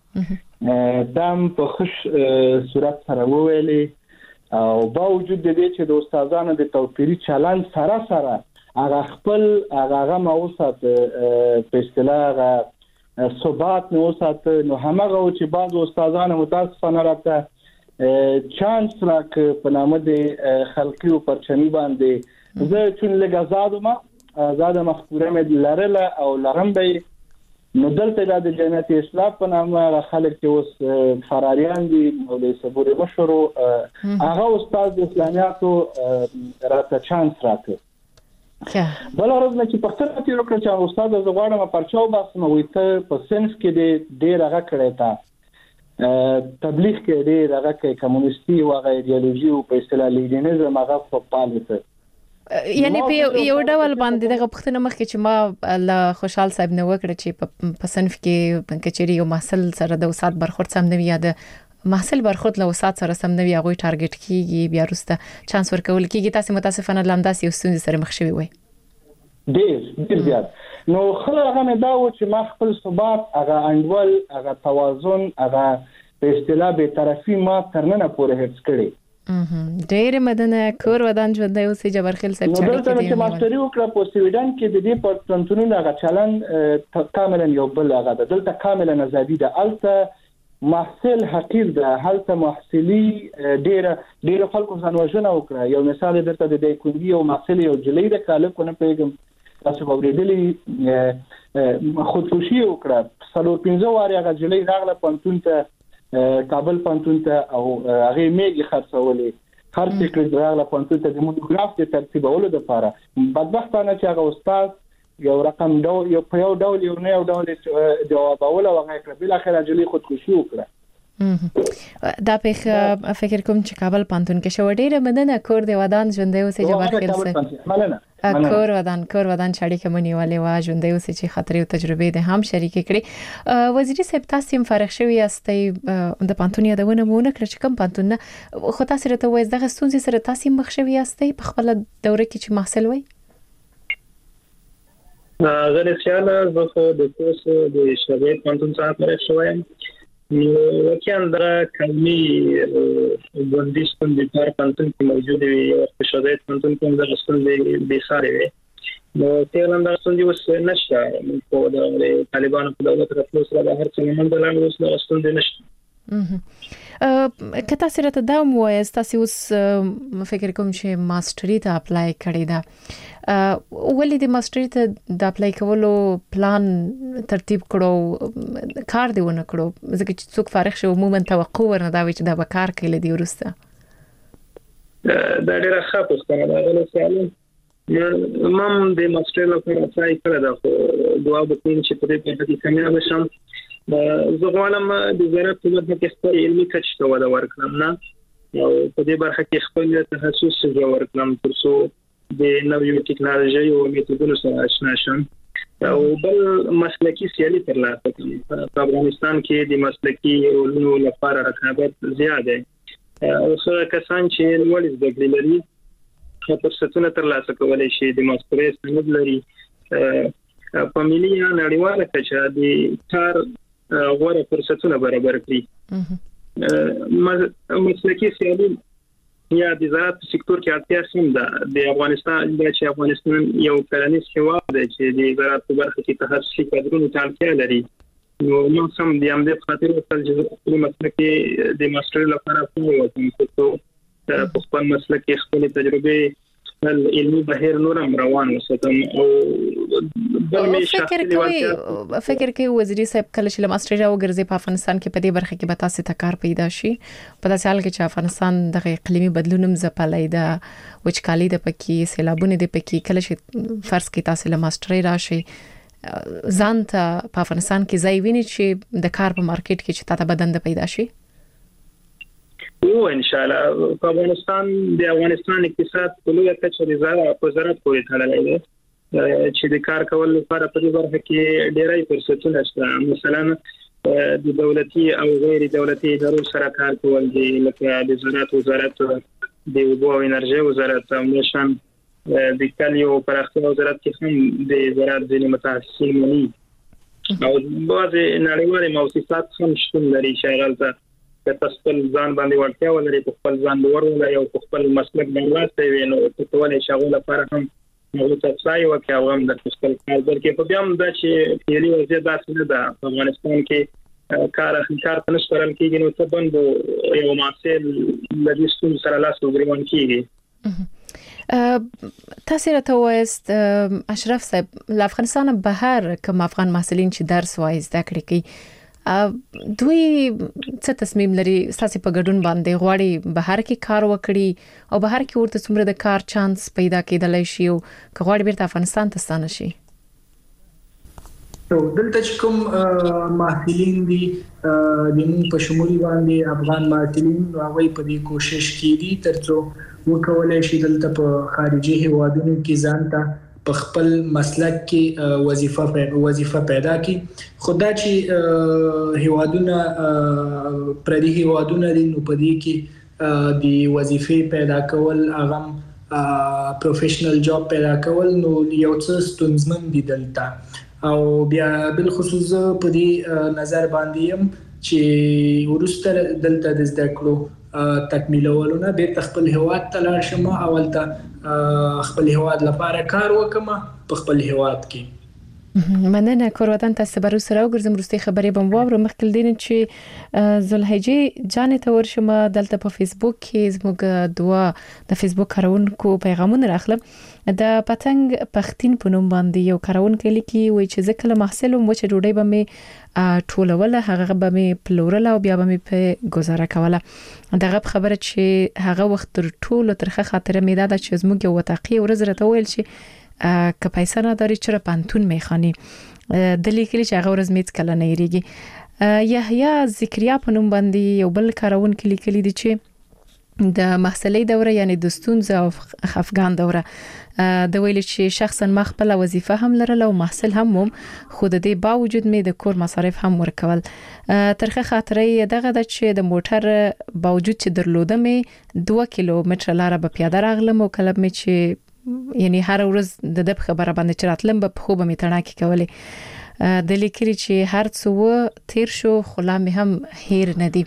و دام په خوش صورت سره وویلې او با وجود د دې چې د استادانو د توپیري چلند سره سره هغه خپل هغه موثق په اصطلاح ثبات نو سات نو همغه چې بعض استادانو متاسفانه راته چانس راک په نامه د خلقي او پرچمي باندې زه چې لږ آزاد ما آزاد مخکوره مې لرله او لرم به نو دلته د جنت اسلام په نامه خلک چې اوس فراریان دي مولوي صبوري مشورو هغه استاد اسلامیاتو راته چانس راکړ بل ورځ چې په ستر کې وکړ چې استاد زه غواړم پرچاو باسم وي ته په سنس کې د ډیر هغه کړی تا تبلیغ کې ډیر هغه کې کمونیستي او هغه ایدئولوژي او په اصطلاح لیډینزم هغه په پالیته یعنی په یو ډول باندې دغه پښتنه مخ کې چې ما له خوشحال صاحب نو وکړه چې په صنف کې کچېری یو محصل سره د استاد برخورد سم نه یاد محصل برخورد له استاد سره سم نه هغه ټارګټ کیږي بیا وروسته چانس ورکول کیږي تاسو متاسفانه لامداسي وسوند سره مخ شوی وي ډیر ډیر زیات نو خلک هغه مې دا و چې ما خپل ثبات هغه انډول هغه توازن هغه په اصطلاح به طرفي ما ترنه پورې هڅ کړی ډېر مدنه کور ودان ژوند دی اوسې جبرخیل صاحب چې دلته چې ماستری وکړه په سویډن کې د دې پرتنتونو هغه چلن کاملا یو بل هغه دلته کاملا ازادي ده الته محصل حقیر ده هلته محصلي ډېر ډېر خلکو ځانوژنه وکړه یو مثال درته د دې کوندي او محصل یو جلې د کاله کو نه پیغام تاسو باورېدلې خودکشي وکړه څلور پنځه واره هغه جلې راغله پانتون ته کابل پانتون ته او هغه میګي خرڅولې خرڅ کړل راغله پانتون ته د مونوګراف د ترتیبولو لپاره بدبختانه چې هغه استاد یو رقم ډول یو په یو ډول یو نه یو ډول جوابول او هغه کړ بل اخر اجلي خودکشي وکړه دا په فکر کوم چې کابل پانتون کې شو ډیره مدنه کور دی ودان ژوندې اوسې جبرخیل سه کور ودان کور ودان چاړي کمنی والے وا ژوندې اوسې چې خطرې او تجربې ده هم شریک کړي وزیر صاحب تاسو هم فارغ شوی یاستئ د پانتون یادونه مونږ کړ چې کوم پانتون خو تاسو راته وایي دغه ستونزې سره تاسو مخ شوی یاستئ په خپل دوره کې چې محصل وای غیر خیال زه د کوس د شباب پانتون څخه فارغ شوم وکیان در کلمی بندیش کن بیکار پانتون کی موجود وی او شدایت پانتون کوم در اصل دی بیساری وی نو تیلان در اصل دی وس نشته په د طالبانو په دولت راتلو سره د هر څه من د لاندې وس اصل دی نشته کته سره ته دا مو تاسو اوس فکر کوم چې ماستری ته اپلای کړی دا ولې د ماستری ته د اپلای کولو پلان ترتیب کړو کار دی ونه کړو ځکه چې څوک فارغ شو عموما توقع ورنه دا وي چې دا به کار کوي لدی ورسته دا ډیره ښه پوښتنه ده ولې مم د ماستری لپاره اپلای کړی دا خو دعا وکړم چې په دې کې کامیاب شم زه غواړم د زراعت په برخه کې خپل علمي کچ ته وده ورکړم نه او په دې برخه کې خپل تخصص زده ورکړم ترڅو د نویو ټکنالوژي او میتودونو سره آشنا شم او بل مسلکی سیالي ترلاسه کړم په افغانستان کې د مسلکی علومو لپاره رقابت زیاته او څو کسان چې لوړ زده کړې لري فرصتونه ترلاسه کولای شي د ماستری سند لري په ملي یا نړیواله کچه د کار غوړه فرصتونه برابر کړي مسلکی سیالي یا د زراعت سکتور کې اړتیا سم ده د افغانستان د چې افغانستان یو کلنیز هیواد دی چې د زراعت په برخه کې تخصصي کادرونو ته اړتیا لري نو نو سم د امده خاطر خپل مسلکی د ماستر لپاره کوم څه په خپل مسلکی خپل تجربه علمي بهیر نورم روان وساتم او فکر کوي فکر کوي وزیر صاحب کله چې ماستر راو ګرځي په افغانستان کې په دې برخه کې به تاسو ته کار پیدا شي په داسې حال کې چې افغانستان د اقلیمي بدلونم زپلای دا وچکالي د پکې سیلابونه د پکې کله چې فرض کې تاسو له ماستر راشي ځان ته په افغانستان کې ځای ویني چې د کار په مارکیټ کې چې تاسو بدن د پیدا شي او ان شاء الله په افغانستان د افغانستان اقتصاد په لویه کچه د زراعت وزارت پورې تړلی دی چې د کار کول لپاره په دې برخه کې ډېرای فرصتونه شته مثلا د دولتي او غیر دولتي ادارو سره کار کول دي لکه د زراعت وزارت د اوبو او انرژي وزارت همداشان د کلیو پراختیا وزارت کې هم د وزارت ځینې متخصصین مني او بعضې نړیوالې موسسات هم شتون لري چې هغه ته که خپل ځان باندې وړتیا ولري په خپل ځان باور ولري او په خپل مسلک باندې واسطه وي نو ته کولای شې هغه لپاره هم هغه ته ځای وکړي او هم د خپل کار درکې په بیا هم دا چې پیلي وضعیت داسې نه ده په افغانستان کې کار کار ته نشته ورل کېږي نو ته بند یو محصل د دې ستونزو سره لاس وګریوان کېږي. تاسو راته وایست اشرف صاحب له افغانستان بهر کوم افغان محصلین چې درس وایي زده کړې کوي دوی څه تصمیم لري ساسي په ګډون باندې غواړي بهر کې کار وکړي او بهر کې ورته څومره د کار چانس پیدا کېدلای شي او غواړي بیرته افغانستان ته ستانه شي؟ نو دلته چې کوم محصلین دي د موږ په شمول باندې افغان محصلین هغه په دې کوشش کوي ترڅو وکولای شي دلته په خارجي هیوادونو کې ځان ته په خپل مسلک کې وظیفه وظیفه پیدا کړي. خدا چې هیوادونه پردي هیوادونه دي نو په دې کې د وظیفې پیدا کول هغه پروفیشنل جاب پیدا کول نو یو څه ستونزمن دي دلته او بیا بل خصوص په دې نظر باندې هم چې ورسته دلته د زده کړو تکمیلولونه به خپل هیواد ته لاړ شم او ولته خپل هیواد لپاره کار وکم په خپل هیواد کې. مننه کوروتن تاسو برو سره وګرځم وروستي خبرې بم وره مخکې دین چې زلحجې جان ته ورشم دلته په فیسبوک کې زموږ دوا د فیسبوک کارونکو پیغامونه راخلم د پتنګ پختین په نوم باندې یو کارونکو لیکي وای چې ځکه محصل مو چې ډوډۍ به می ټولوله هغه به می پلورل او بیا به می په گزاره کوله. دغه خبره چې هغه وخت تر ټولو ترخه خاطره می ده چې زموږ یو وتاقي ورځ راته ویل چې که پیسې نه داري چر پانتون میخانی د لیکلي چې هغه ورځ میت کله نه یریږي. یحیی ذکریا په نوم باندې یو بل کارونکو لیکلي دي چې د محصلې دوره یعنی د ستونزې او خفګان دوره د ویل چې شخصا مخبل وظیفه هم لرله او محصل هم هم خود دې باوجود مې د کور مصارف هم ورکول. ترخه خاطرې دغه د چې د موټر باوجود چې درلوده مې دوه کیلومتر لاره به پیاده راغلم او کله مې چې یعنی هر ورځ د دب خبره باندې چراتلم به خو به مې تڼاکې کولې. د لیکري چې هر څو تیر شو خلا مې هم هیر نه دي.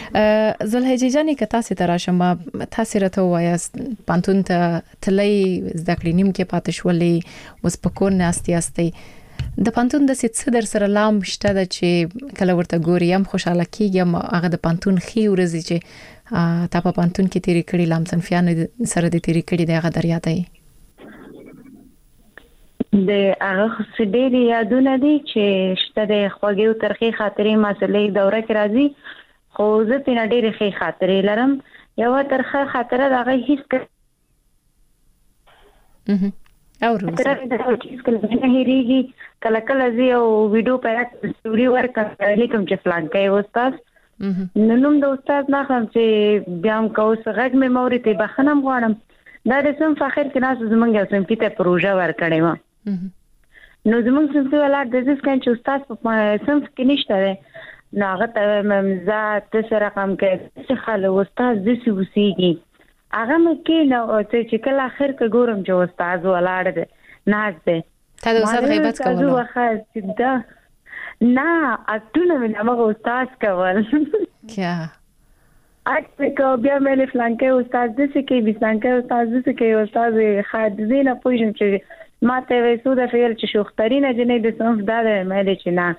زلحجې جانې که تاسو ته راشم تاسو راته وایاست پانتون ته تلې زده کړې نیم کې پاتې شولې اوس په کور نه استي استي د پانتون د څه در سره لام شته د چې کله ورته ګوري هم خوشاله کیږم هغه د پانتون خي ورځي چې تا په پانتون کې تیری کړی لام صنفیان سره د تیری کړی دغه دریا دی د هغه څه یادونه دي چې شته د خوږې او ترخې خاطرې مسلې دوره کې راځي خو زه په ډېرې ښې خاطرې لرم. یو ترخه خاطره د هغه هیڅ او روزه هیڅ کله نه هېریږي. کله کله زه یو ویډیو پیدا سټوري ورکړم لیکم چې فلان کې استاد نو نوم د استاد نه هم چې بیا هم کوس غږ مې موري ته بخنم غواړم. دا د سم فخر کې ناس زمونږ یو سم پیته پروژه ورکړې و نو زمونږ څنګه ولر د دې څنګه چې استاد په سم کې نشته ده نو هغه ته ممزه تاسو رقم کې چې خاله استاد د سی وسیږي هغه مکه نو چې کله اخر کې ګورم چې استاد ولر ده ناز ده تا د استاد غیبت کول نو واخه دا نه اتونه مې هغه استاد کول کیا اته کو بیا مې فلانکې استاد د څه کې بيسانکې استاد د څه کې استاد خادزینه پوجم چې ما ته وېسو د فعل چې شوخترینه جنې د صنف دا مې چې نه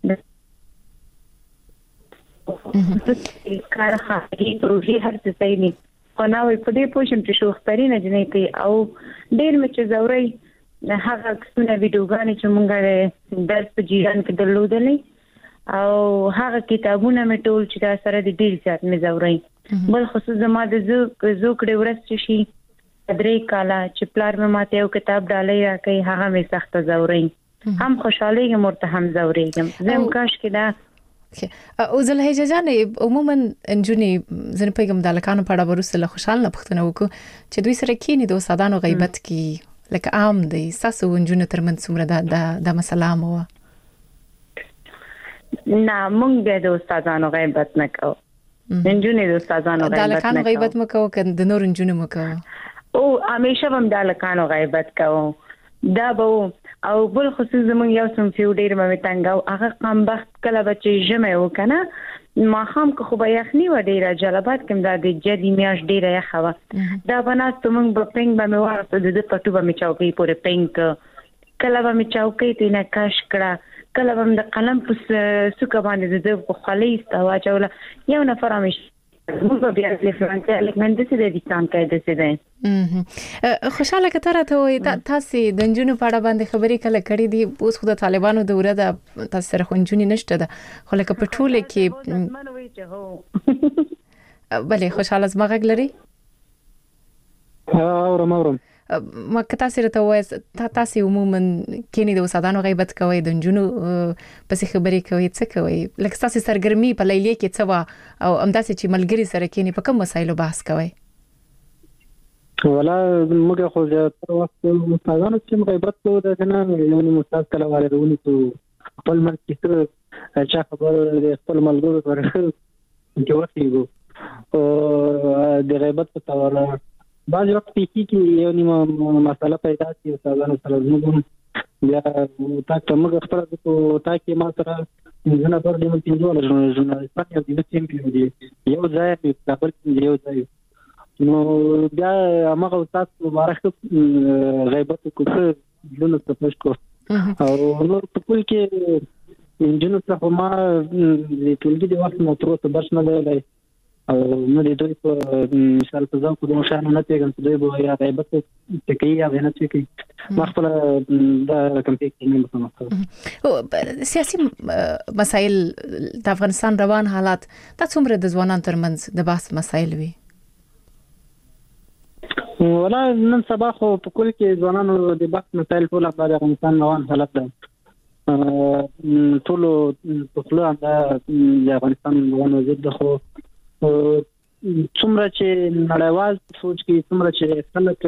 کار خاطري پروژې هر څه صحیح نه خو نو په دې پوجم چې شوخترینه جنې کې او ډېر مې چې زوري هغه څونه ویډیوګانې چې مونږه درس په جیران کې درلودلې او هغه کتابونه مې ټول چې دا سره د ډېر زیات مې زوري بل خصوص زما د زو زوکړې ورځ شي درې کاله چې پلار مې ماته یو کتاب ډالۍ راکړي هغه مې سخت زوري هم خوشاله یم مرته هم زوري یم زم کاش کې دا او زلحجې جانې عموما انجونی زنه پیغام د لکانو په اړه ورسره خوشاله پختنه وکړو چې دوی سره کینی د استادانو غیبت کی لکه عام دی ساسو انجونی ترمن څومره د د مسله مو نه مونږ به د استادانو غیبت نه کوو انجونې د استادانو د لکانو غیبت مکو کنه د نور انجونې مکو او همیشه هم د لکانو غیبت کوو دا به او بل خصوص زمون یو سم فیو ډیر مې تنګاو هغه قام بخت کله بچي جمع وکنه ما هم که خو به یخنی و ډیره جلبات کوم دا د جدي میاش ډیره یخوا دا بناست موږ په پنګ باندې ورته د پټو باندې چوکۍ پورې پنګ کله باندې چوکۍ ته نه کاش کړه کله باندې د قلم په سوکه باندې د په خلی استوا چوله یو نفر مش موږ بیا د فرانسې الکمن د دې دستان کې د څه خوشاله کتره ته وي تاسو د جنونو په اړه باندې خبرې کله کړې دي اوس خو د طالبانو دوره د تاسو سره خونجونی نشته ده خو لکه په ټوله کې بلې خوشاله زمغه لري اورم اورم ما کتا سره ته وایس تاسو عموما کینی د وسادانو غیبت کوي د جنونو پسې خبرې کوي څه کوي لکه تاسو سرګرمي په لیلیه کې څه وا او امداسې چې ملګری سره کینی په کوم مسایلو بحث کوي ولا موږ خو زیاتره وخت استادانو چې غیبت کوو د کنه یو نیم استاد کله والدونی ته خپل مرګ کې چې خبر د خپل ملګرو سره جوړیږي او د غیبت په تور بعض وخت کې یو نیم مسله پیدا شي استادانو سره موږ بیا تاسو موږ خپل تا کې ما سره څنګه پر دې مې جوړ جوړ ژورنالیست یو د چمپیون دی یو ځای په کابل کې یو ځای نو بیا هغه استاد مبارک غیبت کوڅه جنونو ته پښ کو او نور په کول کې جنونو ته ما د ټولګي د وخت نو تر اوسه برش نه دی او نو د دوی په مثال په ځان کو د مشان نه پیغام دوی به یا غیبت تکي یا نه تکي مخفل د کمپیوټر نه مخه سیاسي مسایل د افغانستان روان حالات تاسو عمر د ځوانان ترمنځ د بحث مسایل وي ولا نن سبا خو په کل کې ځوانانو د بحث مسایل ټول په افغانستان روان حالت ده ټول په خله د افغانستان روان وضعیت ده خو څومره چې نړیوال سوچ کې څومره چې خلک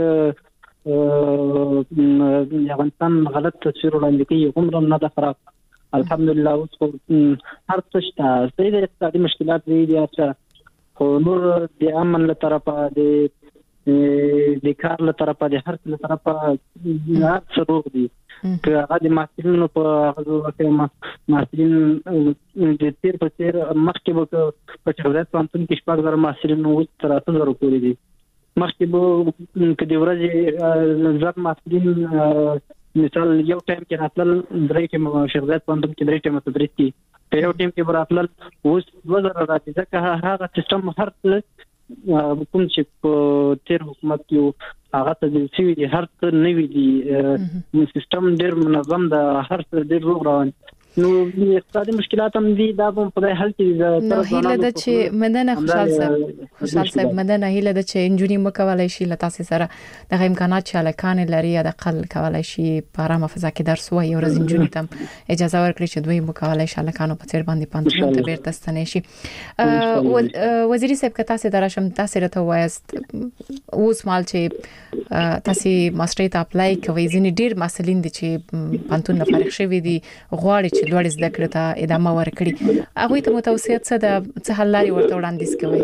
د افغانستان غلط تصویر وړاندې کوي عمر نه ده خراب الحمدلله اوس هر څه شته صحیح د اقتصادي مشکلات دي چې خو نور د امن له طرفه د د کار له طرفه د هر څه له طرفه هر څه روغ دي که هغه د محصلینو په هغه وخت محصلین د تیر په تیر مخکې به په چوکۍ پانتون کې شپږ زره محصلین اوس تر اته زره پورې دي مخکې به که د ورځې زر محصلین مثال یو ټایم کې راتلل درې کې شیخزاید پانتون کې درې ټایم تدریس کی په یو ټایم کې راتلل اوس دوه زره راځي ځکه هغه سیستم هر څه کوم چې په تیر حکومت کې هغه ته د سوي دي هر څه نوي دي سیستم ډیر منظم ده هر څه ډیر روغ روان نو اقتصادي مشکلات هم دي دا په خدای حل کې نو هیله د چې مدنه خوشحال صاحب خوشحال صاحب مدنه هیله د چې انجونی مکوالای شي لته سره د امکانات چې الکان لري د قل کولای شي په آرامه فضا کې درس وایي او رز انجونی تم اجازه ورکړي چې دوی مکوالای شي الکانو په تیر باندې پانتون ته بیرته ستنې شي وزیری صاحب کته سره درشم تاسو ته وایست اوس مال چې تاسو ماستری ته اپلای کوي ځینې ډیر مسلین دي چې پانتون نه فارغ شوی دي غواړي چې دوړ زده کړه ته ادامه ورکړي هغه ته متوسط څه د څه حل لري ورته وړاندیز کوي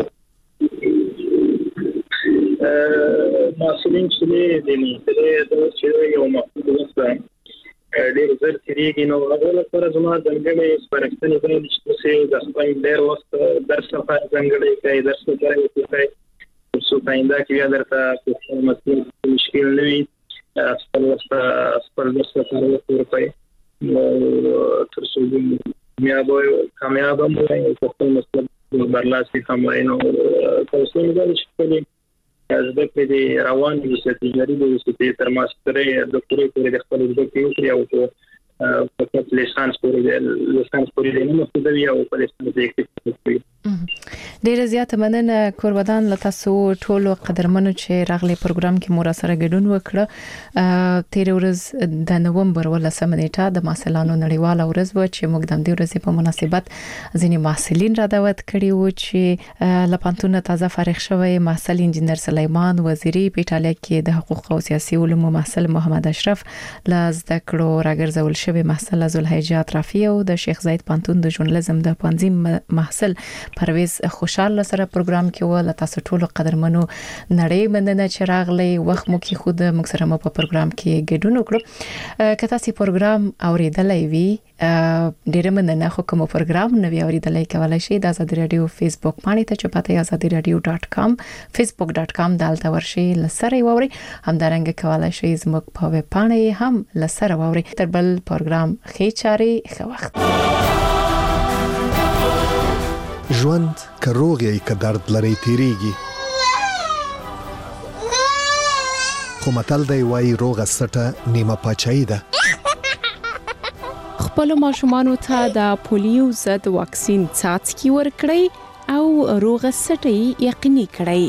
مسلین چې د دې د چې یو مفهوم وسه ډېر زر تیریږي نو هغه لپاره زما ځانګړې سپارښتنې دي چې د خپل ډېر وخت درس لپاره ځانګړې کوي درس لپاره کوي څو پاینده کې بیا درته کوم مسلې مشکل نه وي خپل خپل درس لپاره ورکوي تر څو کامیاب کامیاب مو په خپل مسلک برلاسي کوي نو تاسو نه دا چې از د دې روان دي چې تجاري د وسیلې تر ماسترۍ ډاکټري پورې د خپل ځکه یو کړی او په خپل لیسانس پورې د لیسانس پورې د نو څه دی او په لیسانس کې کوي ډیر زیات مننه قربان له تاسو ټول قدرمنو چې راغلي پروګرام کې مور سره ګډون وکړه تیر ورځ د نوومبر ولسمه نیټه د محصلانو نړیواله ورځ و چې موږ د دې ورځې په مناسبت ځینې محصلین را دعوت کړي وو چې لپانتونه تازه فارغ شوی محصل انجنیر سلیمان وزیری په ایټالیا کې د حقوق او سیاسي علومو محصل محمد اشرف لاز د کړو راګرځول شوی محصل زلحجه اطرافی او د شیخ زاید پانتون د ژورنالیزم د پنځم محصل پرویز خوش خوشاله سره پروګرام کې ول تاسو ټول قدرمنو نړۍ مننه چې راغلي وخت مو کې خود موږ سره مو په پروګرام کې ګډون وکړو کته سي پروګرام اوریدلای وی ډیره مننه خو کوم پروګرام نو اوریدلای کولای شي د آزادي رادیو فیسبوک باندې ته چپاته آزادي رادیو ډاټ کام فیسبوک ډاټ کام دالته ورشي لسره ووري همدارنګه کولای شي زموږ په ویب باندې هم لسره ووري تر بل پروګرام خېچاري خو وخت ژوند کروغي ک درد لري تیریږي خو متل دی وای روغه سټه نیمه پچای ده خپل ماشومانو ته د پولیو ضد واکسین څاڅکي ورکړئ او روغه سټي یقیني کړئ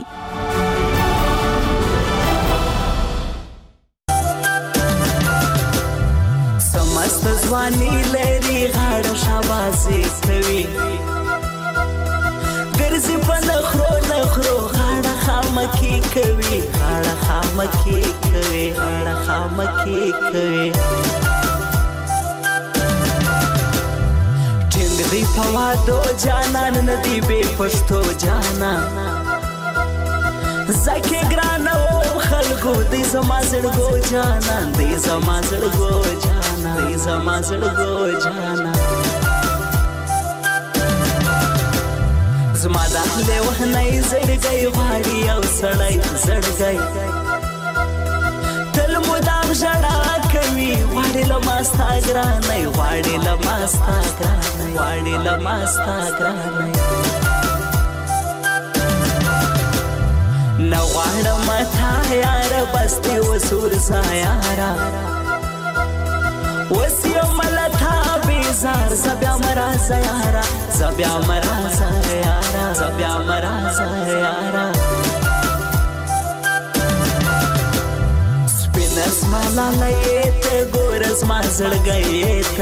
سمست ځواني لري غاړه شاباسي کوي ګرځي په نخرو نخرو غاړه خامکی کوي غاړه خامکی کوي غاړه خامکی کوي ټینګ دی پوادو جانان ندی به پښتو جانا زکه ګرانو خلکو دې زما زړګو جانا دې زما زړګو جانا دې زما زړګو جانا زما د له وهنای زړګي غاړي او سړی زړګي تل مدام ژړا کوي غاړي لماستا ګرانای غاړي لماستا ګرانای غاړي لماستا ګرانای نو غاړه متا یار بسته وسور سایارا وسیو ملتا بیزار زبیا مرا زیارا زبیا مرا زیارا زبیا مرا زیارا سپینس مالا لیت ګورز ما زړګیت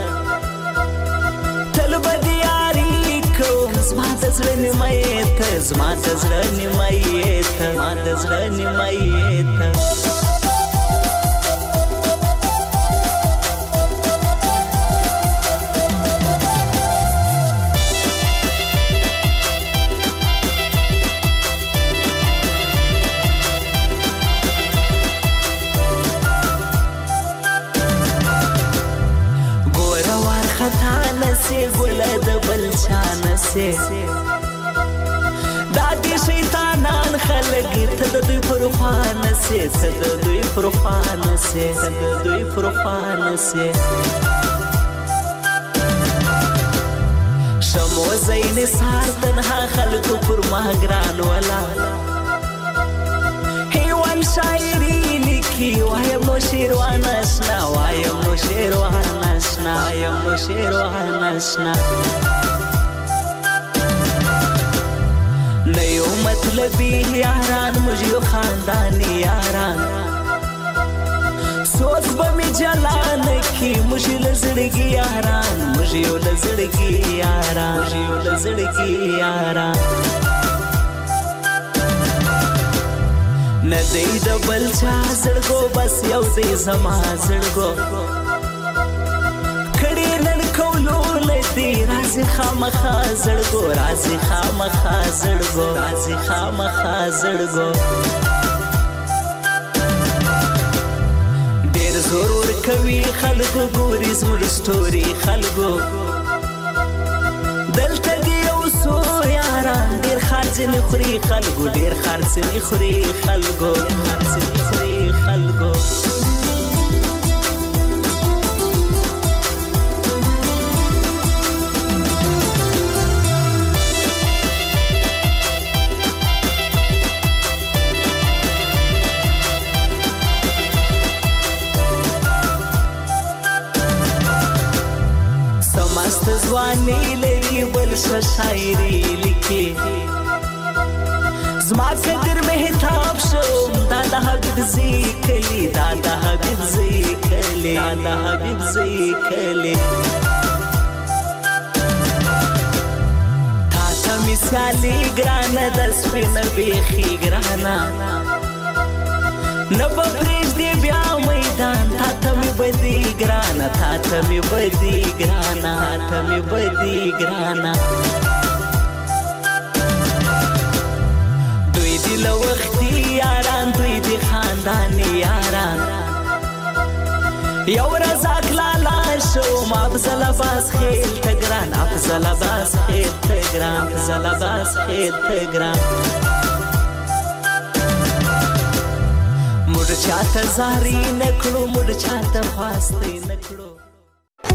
تل بدیاری کو زما د زړه نیمایت زما د زړه نیمایت ما د زړه نیمایت ګل د بل شان سي دادي شیطانان خلک ته د دوی پروفان سي ته د دوی پروفان سي ته د دوی پروفان سي شمو زین سار تنها خلک پر ما ګران ولا هیوان شاعري لیکي وایم نو شیروان آشنا وایم نو شیروان آشنا وایم نو شیروان آشنا نیو مطلبی یاران مجھیو خاندانی یاران سوز بمی جلان کی مجھے لزڑگی یاران مجھیو لزڑگی یاران مجھیو لزڑگی یاران ندی د بل چا زړګو بس یو دی زما زړګو کړي نن کولو لدی راځي خامخا زړګو راځي خامخا زړګو راځي خامخا زړګو ډېر ضرور کوي خلکو ګوري زموږ سټوري خلکو دلته دی اوسو یاران ډېر خرڅ نه خوري خلکو ډېر خرڅ نه خوري خلکو خرڅ نه خوري خلکو سمست ځواني لري بل شاعري لیکي زما قدر مهتاب شو دادا حبیب زیکلی دادا حبیب زیکلی دادا حبیب زیکلی تا تا مثالی گرانا دس پین بیخی گرانا نبا پریش دی بیا میدان تا تا می بدی گرانا تا تا می بدی گرانا تا تا می بدی گرانا لوختي یاران دوی دی خاندانی یاران یو رزاق لالا شو افضل باز خیل تگران افضل باز خیل تگران افضل باز خیل تگران مړ چاته زاري نکړو مړ چاته خواسته نکړو